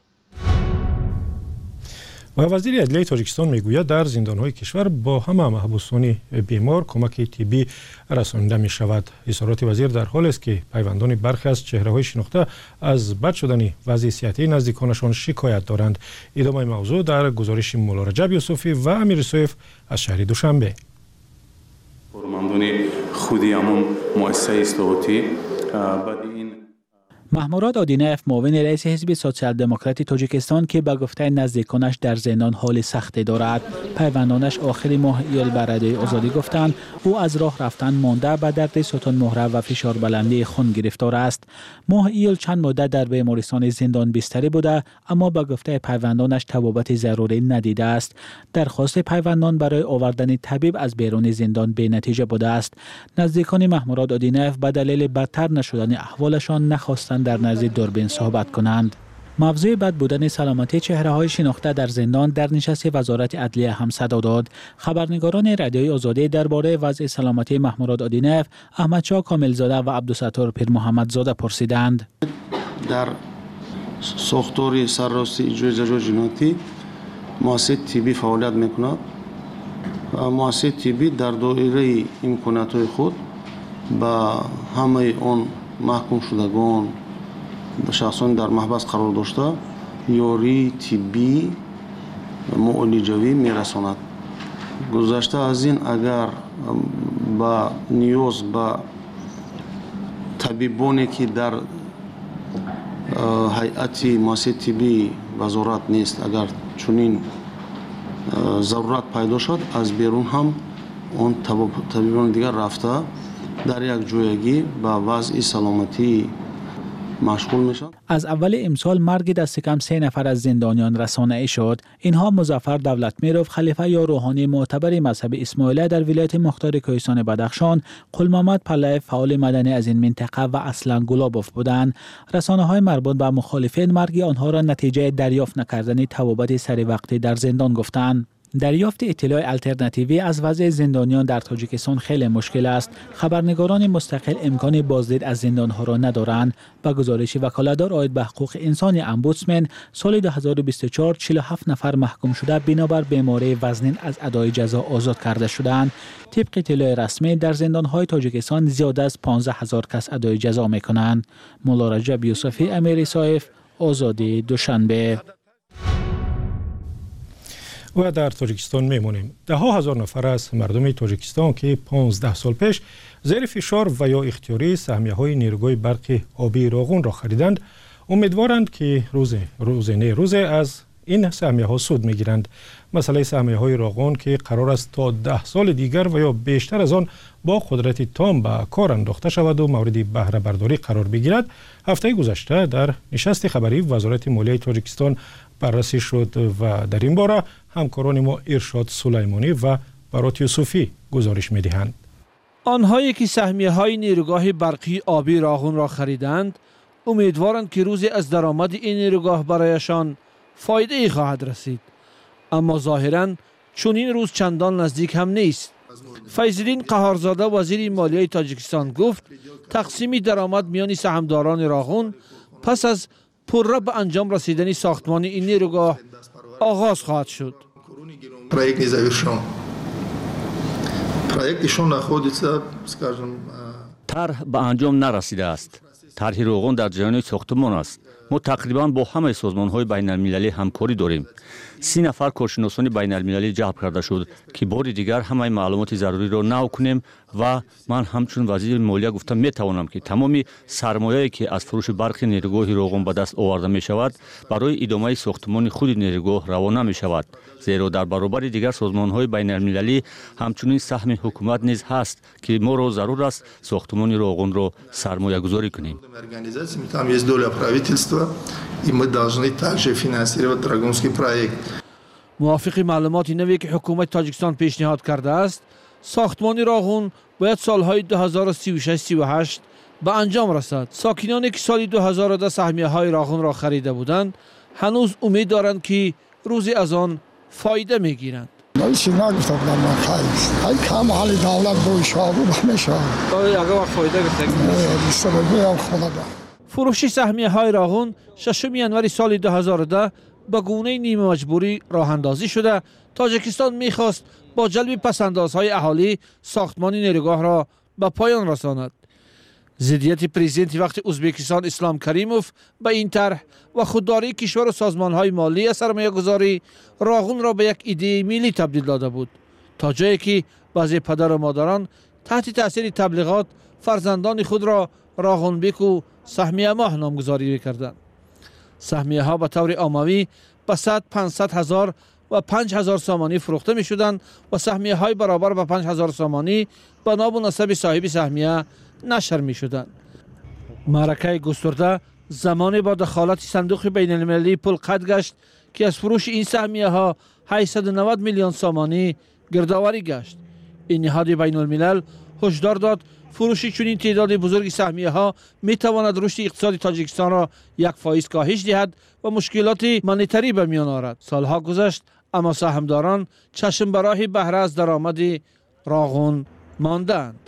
و وزیر عدلیه تاجیکستان میگوید در زندان‌های کشور با همه محبوسان بیمار کمک طبی رسانیده می شود. اظهارات وزیر در حال است که پیوندان برخی از چهره‌های شناخته از بد شدن وضع صحتی نزدیکانشان شکایت دارند. ادامه موضوع در گزارش مولا رجب یوسفی و امیر سویف از شهر دوشنبه. کارمندان خودی همون مؤسسه اصلاحاتی محموراد آدینف معاون رئیس حزب سوسیال دموکراتی تاجیکستان که به گفته نزدیکانش در زندان حال سختی دارد، پیوندانش آخر ماه ایول بر رادیوی آزادی گفتند او از راه رفتن مانده به درد ستون مهره و فشار بلندی خون گرفتار است. ماه ایول چند مدت در بیمارستان زندان بستری بوده اما به گفته پیوندانش طبابت ضروری ندیده است. درخواست پیوندان برای آوردن طبیب از بیرون زندان بی نتیجه بوده است. نزدیکان محموراد آدینف به دلیل بدتر نشدن احوالشان نخواستند در نزد دوربین صحبت کنند. موضوع بد بودن سلامتی چهره های شناخته در زندان در نشست وزارت عدلیه هم صدا داد. خبرنگاران رادیوی آزادی درباره وضع سلامتی محموراد آدینف احمدشاه کاملزاده و عبدالستار پیر محمدزاده پرسیدند. در ساختار سرراستی اجرای جزای جنایتی مؤسسه طبی فعالیت میکند و مؤسسه طبی در دایره امکانات خود با همه آن محکوم شدگان شخصان در محبس قرار داشته یاری طبی معالجوی میرساند. گذشته از این اگر با نیاز با طبیبانی که در هیئت مؤسسه طبی وزارت نیست اگر چنین ضرورت پیدا شد از بیرون هم اون طبیبان دیگر رفته در یک جایگی با وضع سلامتی مشغول میشن. از اول امسال مرگ دست کم سه نفر از زندانیان رسانه‌ای شد. اینها مظفر دولتمیروف، خلیفه یا روحانی معتبر مذهب اسماعیلیه در ولایت مختار کوهستان بدخشان، قلمحمد پله فعال مدنی از این منطقه و اصلا گلابوف بودند. رسانه‌های مربوط به مخالفین مرگ آنها را نتیجه دریافت نکردن توابت سر وقتی در زندان گفتند. دریافت اطلاع الटरनेटिव्ی از وضع زندانیان در تاجیکستان خیلی مشکل است. خبرنگاران مستقل امکان بازدید از زندانها را ندارند. با گزارش وکالتدار عاید به حقوق انسان امبودسمن، سال دو هزار و بیست و چهار چهل و هفت نفر محکوم شده بنابر بیماری وزنین از ادای جزا آزاد کرده شدند. طبق اطلاع رسمی در زندانهای تاجیکستان زیاد از پانزده هزار کس ادای جزا میکنند. مولا رجب یوسفی، امیر صایف، آزادی دوشنبه. و در تاجیکستان میمونیم. ده ها هزار نفر از مردم تاجیکستان که پانزده سال پیش زیر فشار و یا اختیاری سهمیه های نیروگاه برق آبی راغون را خریدند، امیدوارند که روز روز نه روز از این سهمیه ها سود میگیرند. مسئله سهمیه های راغون که قرار است تا ده سال دیگر و یا بیشتر از آن با قدرت تام به کار انداخته شود و مورد بهره برداری قرار بگیرد، هفته گذشته در نشست خبری وزارت مالیه تاجیکستان بررسی شد و در این باره همکاران ما ارشاد سلیمانی و برات یوسفی گزارش می‌دهند. آنهایی که سهمیه های نیروگاه برقی آبی راغون را خریدند امیدوارند که روزی از درآمد این نیروگاه برایشان فایده ای خواهد رسید، اما ظاهراً چون این روز چندان نزدیک هم نیست. فیض‌الدین قهارزاده وزیر مالیه تاجیکستان گفت تقسیم درآمد میان سهامداران راغون پس از پرره به انجام رسیدن ساختمان این نیروگاه آغاز خواهد شد. Проект не завершен. Проект еще находится, скажем, طرح به انجام نرسیده است. طرح راغون در جریان ساختمان است. ما تقریبا با همه سازمان‌های بین‌المللی همکاری داریم. سی نفر کارشناسان بین‌المللی جلب کرده شد که بار دیگر همه معلومات ضروری را نو کنیم و من همچون وزیر مالیه گفتم میتوانم که تمامی سرمایه‌ای که از فروش برق نیروگاه راغون به دست آورده می شود برای ادامه ساختمان خود نیروگاه روانه می شود، زیرا در برابر دیگر سازمان‌های بین‌المللی همچنین سهم حکومت نیز هست که ما را ضرور است ساختمان راغون را سرمایه گذاری کنیم. и мы должны также финансировать Драгунский проект. موافق معلومات نوی که حکومت تاجیکستان پیشنهاد کرده است، ساختمان راغون باید سالهای دو هزار و سی و شش سی و هشت به انجام رسد. ساکنانی که سال دو هزار و ده سهمیه های راغون را خریده بودند هنوز امید دارند که روزی از آن فایده میگیرند. چی نگفته بودم من خیلی های کم حالی دولت بویشا بود همیشه اگه وقت فایده گرده فروش سهمیه های راغون ششم ژانویه سال دو هزار و ده به گونه نیمه مجبوری راه اندازی شده. تاجیکستان میخواست با جلب پسندازهای اهالی ساختمان نیروگاه را به پایان رساند. ضدیت پرزیدنت وقت ازبکستان اسلام کریموف به این طرح و خودداری کشور و سازمانهای مالی سرمایه گذاری راغون را به یک ایده ملی تبدیل داده بود، تا جایی که بعضی پدر و مادران تحت تاثیر تبلیغات فرزندان خود را راغون بیک و سهمیه ماه نامگذاری می‌کردند. سهمیه ها به طور عمومی به صد پانصد هزار و پنج هزار سامانی فروخته می شدند و سهمیه های برابر به پنج هزار سامانی به نام و نسب صاحب سهمیه نشر می شدند. معرکه گسترده زمانی با دخالت صندوق بین المللی پول قطع گشت که از فروش این سهمیه ها هشتصد و نود میلیون سامانی گردآوری گشت. این نهاد بین الملل هشدار داد فروش چنین تعداد بزرگ سهمیه ها می تواند رشد اقتصادی تاجیکستان را یک فایز کاهش دهد و مشکلات مانیتری به میان آورد. سالها گذشت اما سهامداران چشم به راه بهره از درآمد راغون ماندند.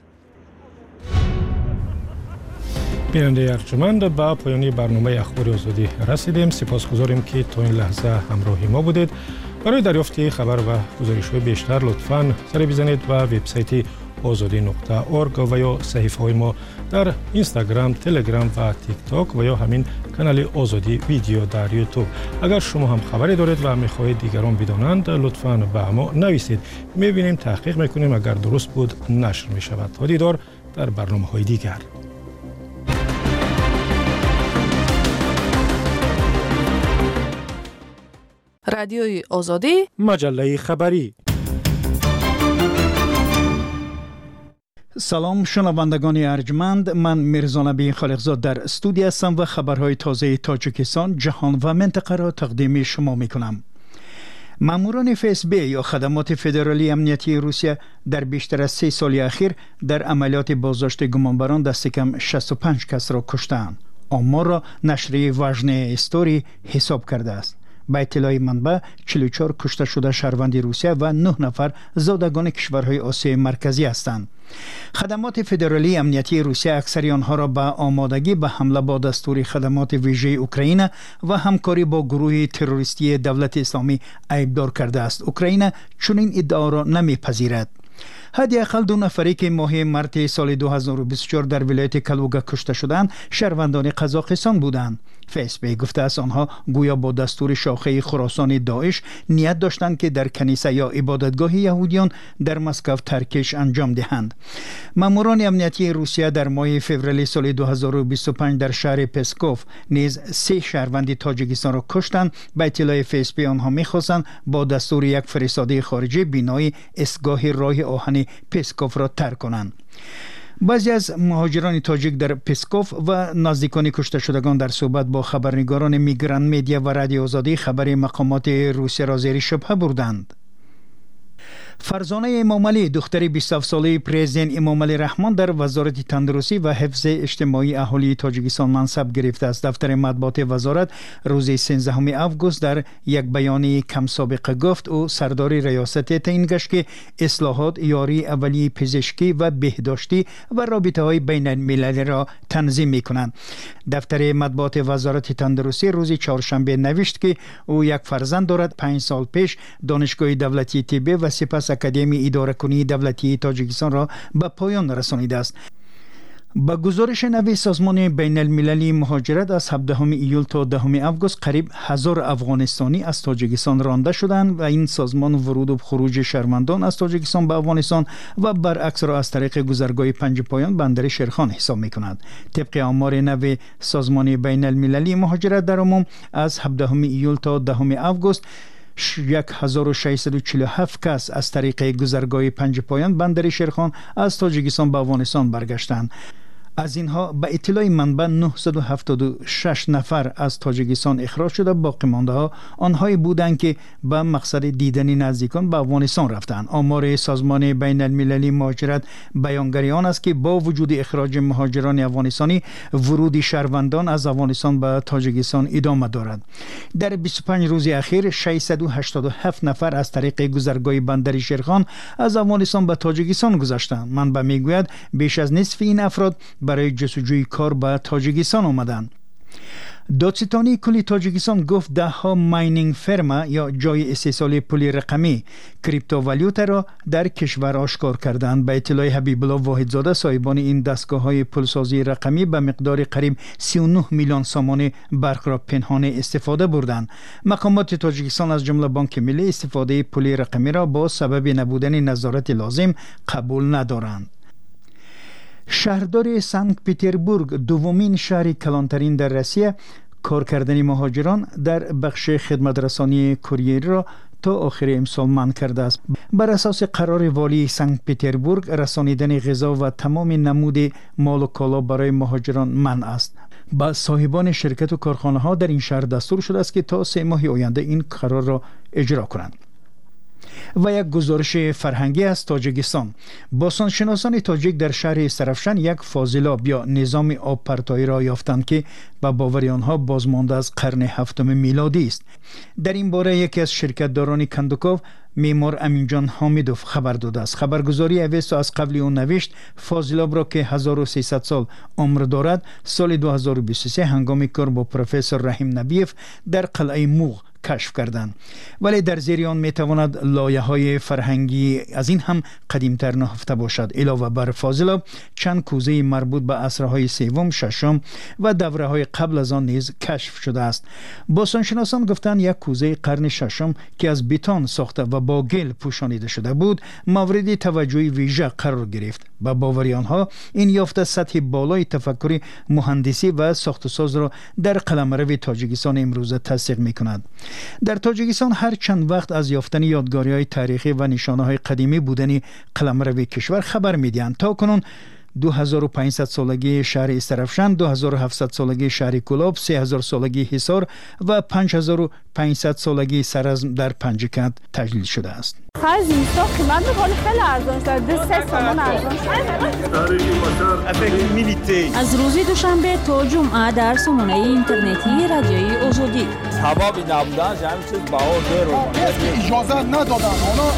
بیننده ارجمند، به پایان برنامه اخبار آزادی رسیدیم. سپاسگزاریم که تا این لحظه همراه ما بودید. برای دریافت خبر و گزارش‌های بیشتر لطفاً سر بزنید و وبسایت آزادی نقطه اورگ و یا صحیفه های ما در اینستاگرام، تلگرام و تیک تاک و یا همین کانال آزادی ویدیو در یوتیوب. اگر شما هم خبری دارید و میخواهید دیگران بدانند لطفاً به ما نویسید. میبینیم، تحقیق میکنیم، اگر درست بود نشر میشود. تا دیدار در برنامه های دیگر. رادیوی آزادی، مجله خبری. سلام شنوندگان ارجمند، من میرزا نبی خالقزاد در استودیو هستم و خبرهای تازه تاجیکستان، جهان و منطقه را تقدیم شما میکنم. ماموران اف اس بی یا خدمات فدرالی امنیتی روسیه در بیشتر از سه سال اخیر در عملیات بازداشت گمانبران دست کم شصت و پنج کس را کشتند. آمار را نشریه واژنه استوری حساب کرده است. با اطلاع منبع چهل و چهار کشته شده شهروند روسیه و نه نفر زادگان کشورهای آسیای مرکزی هستند. خدمات فدرالی امنیتی روسیه اکثری آنها را به آمادگی به حمله با دستور خدمات ویژه اوکراین و همکاری با گروه تروریستی دولت اسلامی عیبدار کرده است. اوکراین چنین ادعا را نمیپذیرد. حداقل دو نفری که ماه مارس سال دو هزار و بیست و چهار در ولایت کلوگا کشته شدند شهروندان قزاقستان بودند. فیسبوک گفته است آنها گویا با دستور شاخه خراسان داعش نیت داشتند که در کنیسه یا عبادتگاه یهودیان در مسکو ترکش انجام دهند. ماموران امنیتی روسیه در ماه فوریه سال دو هزار و بیست و پنج در شهر پسکوف نیز سه شهروند تاجیکستان را کشتند. به اطلاع فیسبوک آنها می‌خواستند با دستور یک فرستاده خارجی بینای ایستگاه راه آهن پسکوف را ترک کنند. بعضی از مهاجران تاجیک در پسکوف و نزدیکان کشته شدگان در صحبت با خبرنگاران میگران مدیا و رادیو آزادی خبر مقامات روسیه را زیر شبهه بردند. فرزانه امام علی دختر بیست و هفت ساله پرزیدنت امام علی رحمان در وزارت تندرستی و حفظ اجتماعی اهالی تاجیکستان منصب گرفته است. دفتر مطبوعات وزارت روز سیزدهم آگوست در یک بیانیه کم سابقه گفت او سردار ریاست تعیین گشت که اصلاحات یاری اولیه پزشکی و بهداشتی و رابطه های بین المللی را تنظیم می کنند. دفتر مطبوعات وزارت تندرستی روز چهارشنبه نوشت که او یک فرزند دارد. پنج سال پیش دانشگاه دولتی طب و سپس اکادمی اداره کنی دولتی تاجیکستان را به پایان رسانیده است. با گزارش نوی سازمان بین المللی مهاجرت از هفدهم ایول تا دهم آگوست قریب هزار افغانستانی از تاجیکستان رانده شدند و این سازمان ورود و خروج شهروندان از تاجیکستان به افغانستان و برعکس را از طریق گذرگاه پنج پایان بندر شیرخان حساب می کند. طبق آمار نوی سازمان بین المللی مهاجرت در عموم از هفدهم ایول تا دهم آگوست هزار و ششصد و چهل و هفت کس از طریق گذرگاه پنج پایان بندر شیرخان از تاجیکستان به افغانستان برگشتند. از اینها به اطلاع منبع نهصد و هفتاد و شش نفر از تاجیکستان اخراج شده. باقی مانده ها آنهایی بودند که به مقصد دیدن نزدیکان به افغانستان رفتند. آمار سازمان بین المللی مهاجرت بیانگر آن است که با وجود اخراج مهاجران افغانستانی ورود شهروندان از افغانستان به تاجیکستان ادامه دارد. در بیست و پنج روز اخیر ششصد و هشتاد و هفت نفر از طریق گذرگاه بندر شیرخان از افغانستان به تاجیکستان گذشتند. منبع میگوید بیش از نصف این افراد برای جستجوی کار به تاجیکستان آمدند. دادستانی کلی تاجیکستان گفت ده ها ماینینگ فرما یا جای استحصال پول رقمی کریپتووالیوتا را در کشور آشکار کردند. به اطلاع حبیب الله واحدزاده صاحبان این دستگاه های پولسازی رقمی به مقدار قریب سی و نه میلیون سامان برق را پنهان استفاده بردند. مقامات تاجیکستان از جمله بانک ملی استفاده پول رقمی را با سبب نبودن نظارت لازم قبول ندارند. شهردار سنت پترزبورگ دومین شهر کلانترین در روسیه کار کردن مهاجران در بخش خدمت رسانی کوریری را تا آخر امسال منع کرده است. بر اساس قرار والی سنت پترزبورگ رسانیدن غذا و تمام نمود مال و کالا برای مهاجران منع است. با صاحبان شرکت و کارخانه ها در این شهر دستور شده است که تا سه ماه آینده این قرار را اجرا کنند. و یک گزارش فرهنگی از تاجیکستان. باستانشناسان تاجیک در شهر استرافشان یک فاضلاب یا نظام آب پرتایی را یافتند که به باور آنها بازمانده از قرن هفتم میلادی است. در این باره یکی از شرکتداران کندوکوف معمار امینجان حامیدوف خبر داده است. خبرگزاری اوستو از قبل اون نوشت فاضلاب را که هزار و سیصد سال عمر دارد سال دو هزار و بیست و سه هنگام کار با پروفسور رحیم نبیف در قلعه موغ کشف کردند. ولی در زیر آن می تواند لایه های فرهنگی از این هم قدیمتر نهفته باشد. علاوه بر فاضلاب چند کوزه مربوط به عصرهای سوم، ششم و دوره های قبل از آن نیز کشف شده است. باستانشناسان گفتند یک کوزه قرن ششم که از بتون ساخته و با گل پوشانیده شده بود مورد توجه ویژه قرار گرفت. با باور آنها این یافته سطح بالای تفکر مهندسی و ساخت و ساز را در قلمرو تاجیکستان امروزه تصدیق می کند. در تاجیکستان هر چند وقت از یافتن یادگاری‌های تاریخی و نشانه‌های قدیمی بودن قلمرو کشور خبر می‌دهند. تا کنون دو هزار و پانصد سالگی شهر استرافشان، دو هزار و هفتصد سالگی شهر کلاب، سه هزار سالگی حصار و پنج هزار و پانصد سالگی سرزم در پنجکند تجلیل شده است. خیلی زیستا قیمت می‌کنه خیلی ارزان است. دو سه تومان ارزان است. از روز دوشنبه تا جمعه در سامانه اینترنتی رادیوی آزادی. سبب نبودنش همین چیز باور داره. اجازه ندادن. اونا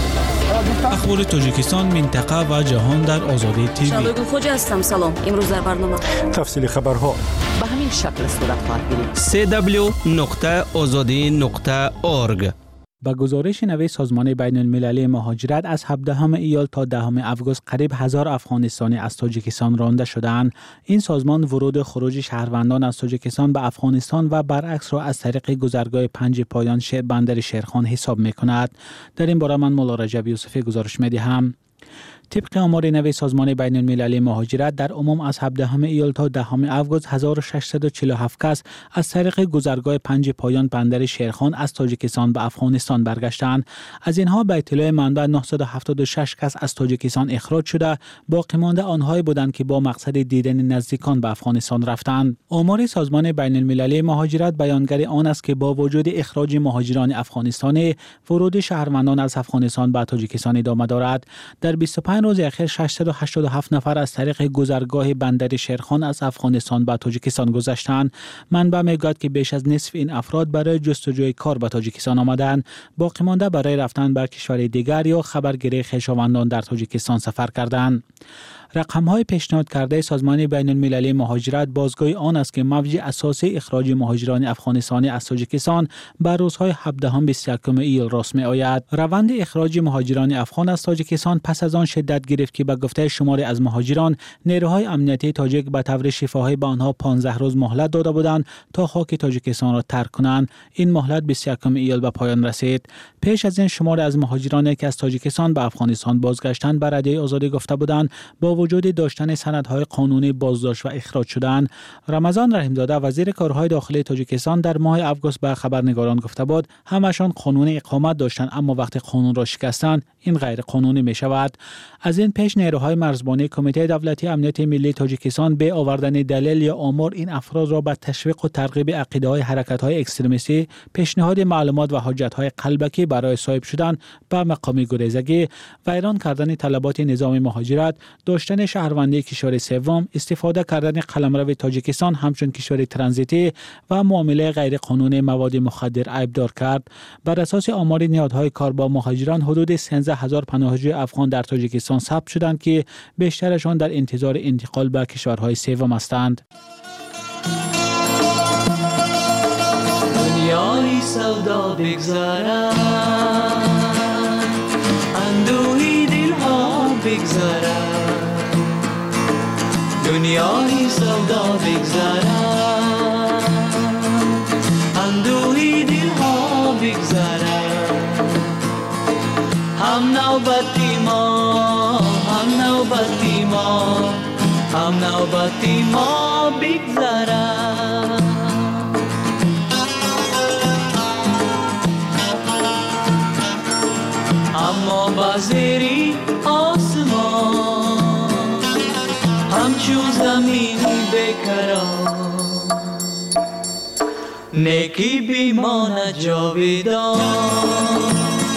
اخبار تاجیکستان، منطقه و جهان در آزادی تیوی. شادو خوج هستم. سلام. امروز در برنامه تفصیل خبرها به همین شکل صورت خواهد گرفت. سه دبلیو نقطه آزادی نقطه اورگ. با گزارش نوی سازمان بین المللی مهاجرت از هفدهم ایال تا دهم آگوست قریب هزار افغانستانی از تاجیکستان رانده شدند. این سازمان ورود و خروج شهروندان از تاجیکستان به افغانستان و برعکس را از طریق گذرگاه پنج پایان بندر شیرخان حساب می‌کند. در این باره من مولا رجب یوسفی گزارش می‌دهم. طبق آمار نوی سازمان بین المللی مهاجرت در عموم از هفدهم ایال تا دهم آگوست هزار و ششصد و چهل و هفت کس از طریق گذرگاه پنج پایان بندر شیرخان از تاجیکستان به افغانستان برگشتند. از اینها به اطلاع منبع نهصد و هفتاد و شش کس از تاجیکستان اخراج شده، باقی مانده آنهایی بودند که با مقصد دیدن نزدیکان به افغانستان رفتند. آمار سازمان بین المللی مهاجرت بیانگر آن است که با وجود اخراج مهاجران افغانستانی، ورود شهروندان از افغانستان به تاجیکستان ادامه دارد. در بیست و پنج روز اخیر ششصد و هشتاد و هفت نفر از طریق گذرگاه بندر شیرخان از افغانستان به تاجیکستان گذشتند. منبع میگوید که بیش از نصف این افراد برای جستجوی کار به تاجیکستان آمدند، باقی مانده برای رفتن به کشور دیگر یا خبرگیری خویشاوندان در تاجیکستان سفر کردند. رقم‌های پیشنهاد کرده سازمان بین المللی مهاجرت بازگوی آن است که موج اساسی اخراج مهاجران افغانستانی از تاجیکستان بر روزهای هفدهم بیست و یکم ایل راست می‌آید. روند اخراج مهاجران افغان از تاجیکستان پس از آن شدت گرفت که به گفته شماری از مهاجران، نیروهای امنیتی تاجیک به طور شفاهی به آنها پانزده روز مهلت داده بودند تا خاک تاجیکستان را ترک کنند. این مهلت بیست و یکم ایل به پایان رسید. پیش از این شماری از مهاجرانی که از تاجیکستان به افغانستان بازگشتند به رادیوی آزادی گفته بودند با وجود داشتن سندهای قانونی بازداشت و اخراج شدند. رمضان رحیمزاده وزیر کارهای داخلی تاجیکستان در ماه آگوست به خبرنگاران گفته بود همشان قانون اقامت داشتند، اما وقتی قانون را شکستند این غیر قانونی می شود. از این پیش نیروهای مرزبانی کمیته دولتی امنیت ملی تاجیکستان به آوردن دلیل یا آمار این افراد را به تشویق و ترغیب عقیده‌های حرکت‌های اکستریمیستی، پیشنهاد معلومات و حجت‌های قلبکی برای صاحب شدن به مقام گریزگی و ایران کردن طلبات نظام مهاجرت، داشتن شهروندی کشور سوم، استفاده کردن قلمرو تاجیکستان همچون کشور ترانزیتی و معامله غیر قانونی مواد مخدر عیبدار کرد. بر اساس آمار نهادهای کار با مهاجران حدود سیزده هزار پناهجوی افغان در تاجیکستان ثبت شدند که بیشترشان در انتظار انتقال به کشورهای سوم هستند. دنیای سودا بگذرد، اندوهی دلها بگذرد، دنیای سودا بگذرد، اندوهی دلها بگذرد، هم نوبتی ما، هم نوبتی ما، هم نوبتی ما بگذرد. اما بازری آسمان همچون زمینی بکران، نیکی بیماند جاویدان.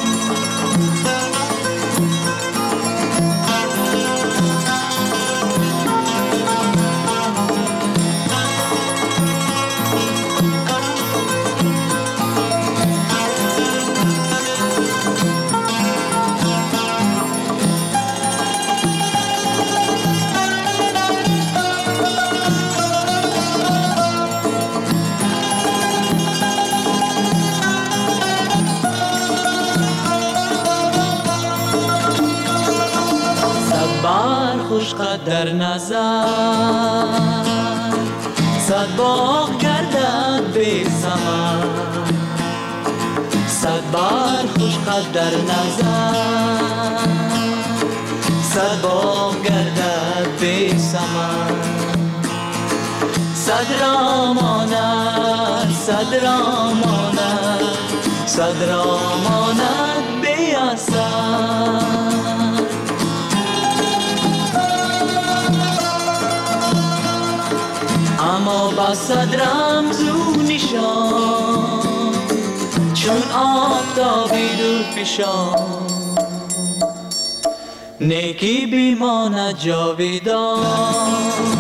خوشقد در نظر، صد باغ گردد بی ثمر، صد بار خوشقد در نظر، صد باغ گردد بی ثمر، صد را ماند، صد را ماند، صد را ماند بی اثر. اما با صد رمز و نشان چون آفتابی دور فشان نیکی بیماند جاویدان.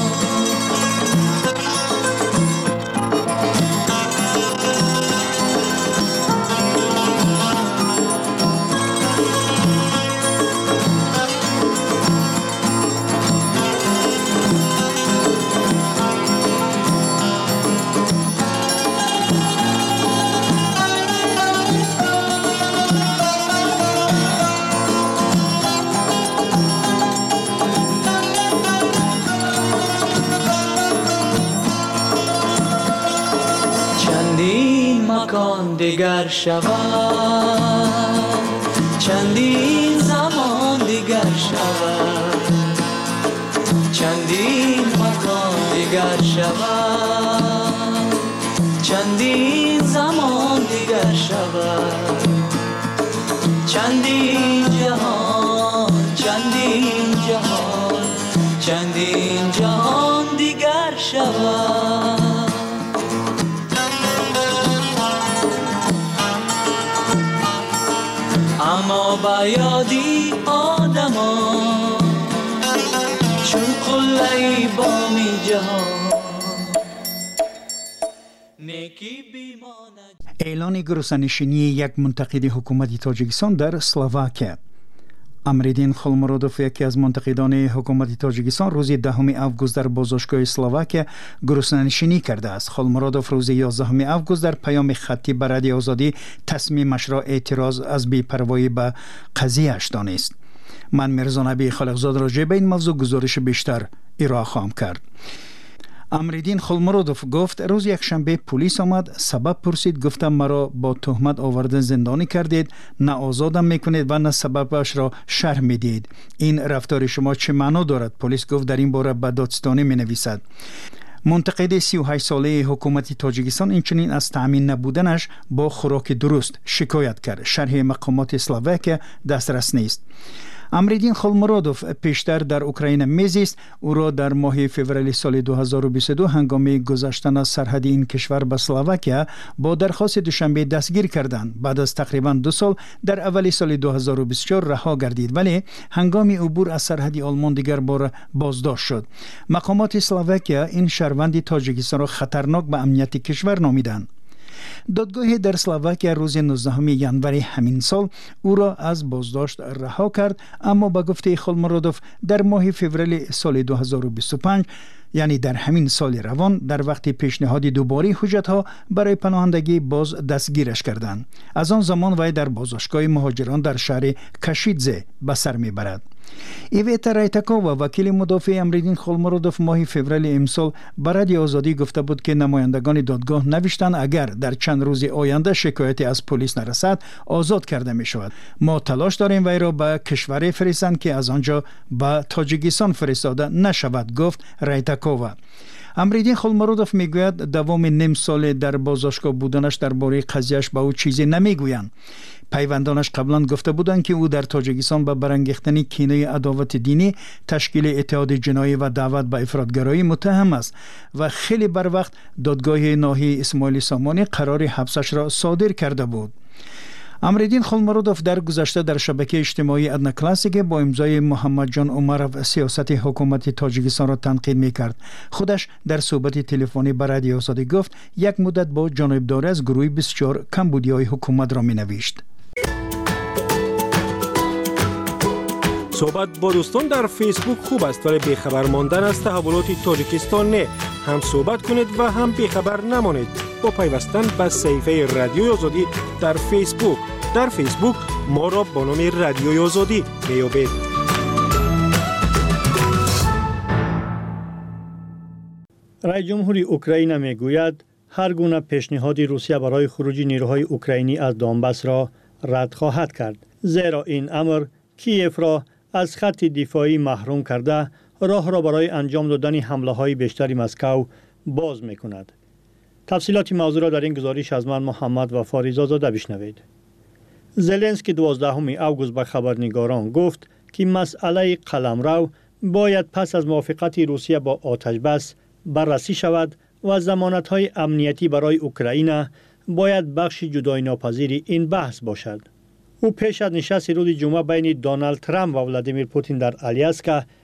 مکان دیگر شود چندین زمان دیگر شود چندین مکان دیگر شود چندین زمان دیگر شود چندین جهان چندین جهان چندین جهان دیگر شود. اما با یادی آدمان چون قلعی بامی جهان نیکی بیماند. اعلان گروسانشینی یک منتقد حکومت تاجیکستان در اسلواکیه. امریدین خولمرودوف یکی از منتقدان حکومت تاجیکستان روز دهم آگوست در بازداشتگاه اسلواکیه گروسانشینی کرده است. خولمرودوف روز یازدهم آگوست در پیام خطی به رادیو آزادی تصمیمش را اعتراض از بی‌پروایی به قضیه‌اش دانست. من میرزا نبی خالقزاد راجع به این موضوع گزارش بیشتر ارائه خواهم کرد. امریدین خولمرودوف گفت روز یک شنبه پلیس آمد، سبب پرسید، گفتم مرا با تهمت آوردن زندانی کردید، نه آزادم میکنید و نه سببش را شرح میدید. این رفتار شما چه معنا دارد؟ پلیس گفت در این باره به دادستانی می نویسد. منتقد سی و هشت ساله حکومت تاجیکستان اینچنین از تامین نبودنش با خوراک درست شکایت کرد. شرح مقامات اسلواکیه دسترس نیست. امریدین خولمرودوف پیشتر در اوکراین میزیست. او را در ماه فوریه سال دو هزار و بیست و دو هنگام گذشتن از سرحد این کشور به اسلواکیه با درخواست دوشنبه دستگیر کردند. بعد از تقریبا دو سال در اول سال دو هزار و بیست و چهار رها گردید، ولی هنگام عبور از سرحد آلمان دیگر بار بازداشت شد. مقامات اسلواکیه این شهروند تاجیکستان را خطرناک به امنیت کشور نامیدند. دادگاه در اسلواکیه روز نوزدهم ژانویه همین سال او را از بازداشت رها کرد، اما با گفته خولمرودوف در ماه فوریه سال دو هزار و بیست و پنج یعنی در همین سال روان در وقت پیشنهاد دوباره حجت‌ها برای پناهندگی باز دستگیرش کردند. از آن زمان وی در بازداشتگاه مهاجران در شهر کشیدزه به سر میبرد. ایویتا رایتاکووا وکیل مدافع امریدین خولمرودوف ماه فوریه امسال به رادیو آزادی گفته بود که نمایندگان دادگاه نوشتند اگر در چند روز آینده شکایتی از پلیس نرسد آزاد کرده می شود. ما تلاش داریم وی را به کشوری فرستند که از آنجا به تاجیکستان فرستاده نشود، گفت رایتاکووا. امریدین خولمرودوف میگوید دوام نیم سال در بازداشتگاه بودنش درباره قضیهش به او چیزی نمیگویند. پیوندانش قبلا گفته بودند که او در تاجیکستان به برانگیختن کینه عداوت دینی، تشکیل اتحاد جنایی و دعوت به افراطگرایی متهم است و خیلی بر وقت دادگاه ناحیه اسماعیل سامانی قرار حبسش را صادر کرده بود. امریدین خولمرودوف در گذشته در شبکه اجتماعی ادنا کلاسیک با امضای محمد جان عمرov سیاست حکومت تاجیکستان را تنقید میکرد. خودش در صحبت تلفنی با رادیو آزادی گفت یک مدت با جانبداری از گروه بیست و چهار کمبودیای حکومت را مینوشت. صحبت با دوستان در فیسبوک خوب است، ولی بیخبر ماندن از تحولات تاجیکستان نه. هم صحبت کنید و هم بیخبر نمانید با پیوستن به صفحه رادیوی آزادی در فیسبوک. در فیسبوک ما را با نام رادیوی آزادی میابید. رئیس جمهوری اوکراین میگوید هر گونه پیشنهاد روسیه برای خروج نیروهای اوکراینی از دونباس را رد خواهد کرد، زیرا این امر کیف را از خط دفاعی محروم کرده راه را برای انجام دادن حمله های بیشتری مسکو باز می کند. تفصیلات موضوع را در این گزارش از من محمد وفا رضازاده بشنوید. زلنسکی دوازدهم اوگوست به خبرنگاران گفت که مسئله قلمرو باید پس از موافقت روسیه با آتش بس بررسی شود و ضمانت‌های امنیتی برای اوکراین باید بخش جدای ناپذیر این بحث باشد. او پیش از نشست روز جمعه بین دونالد ترامپ و ولادیمیر پوتین در آلیاسکا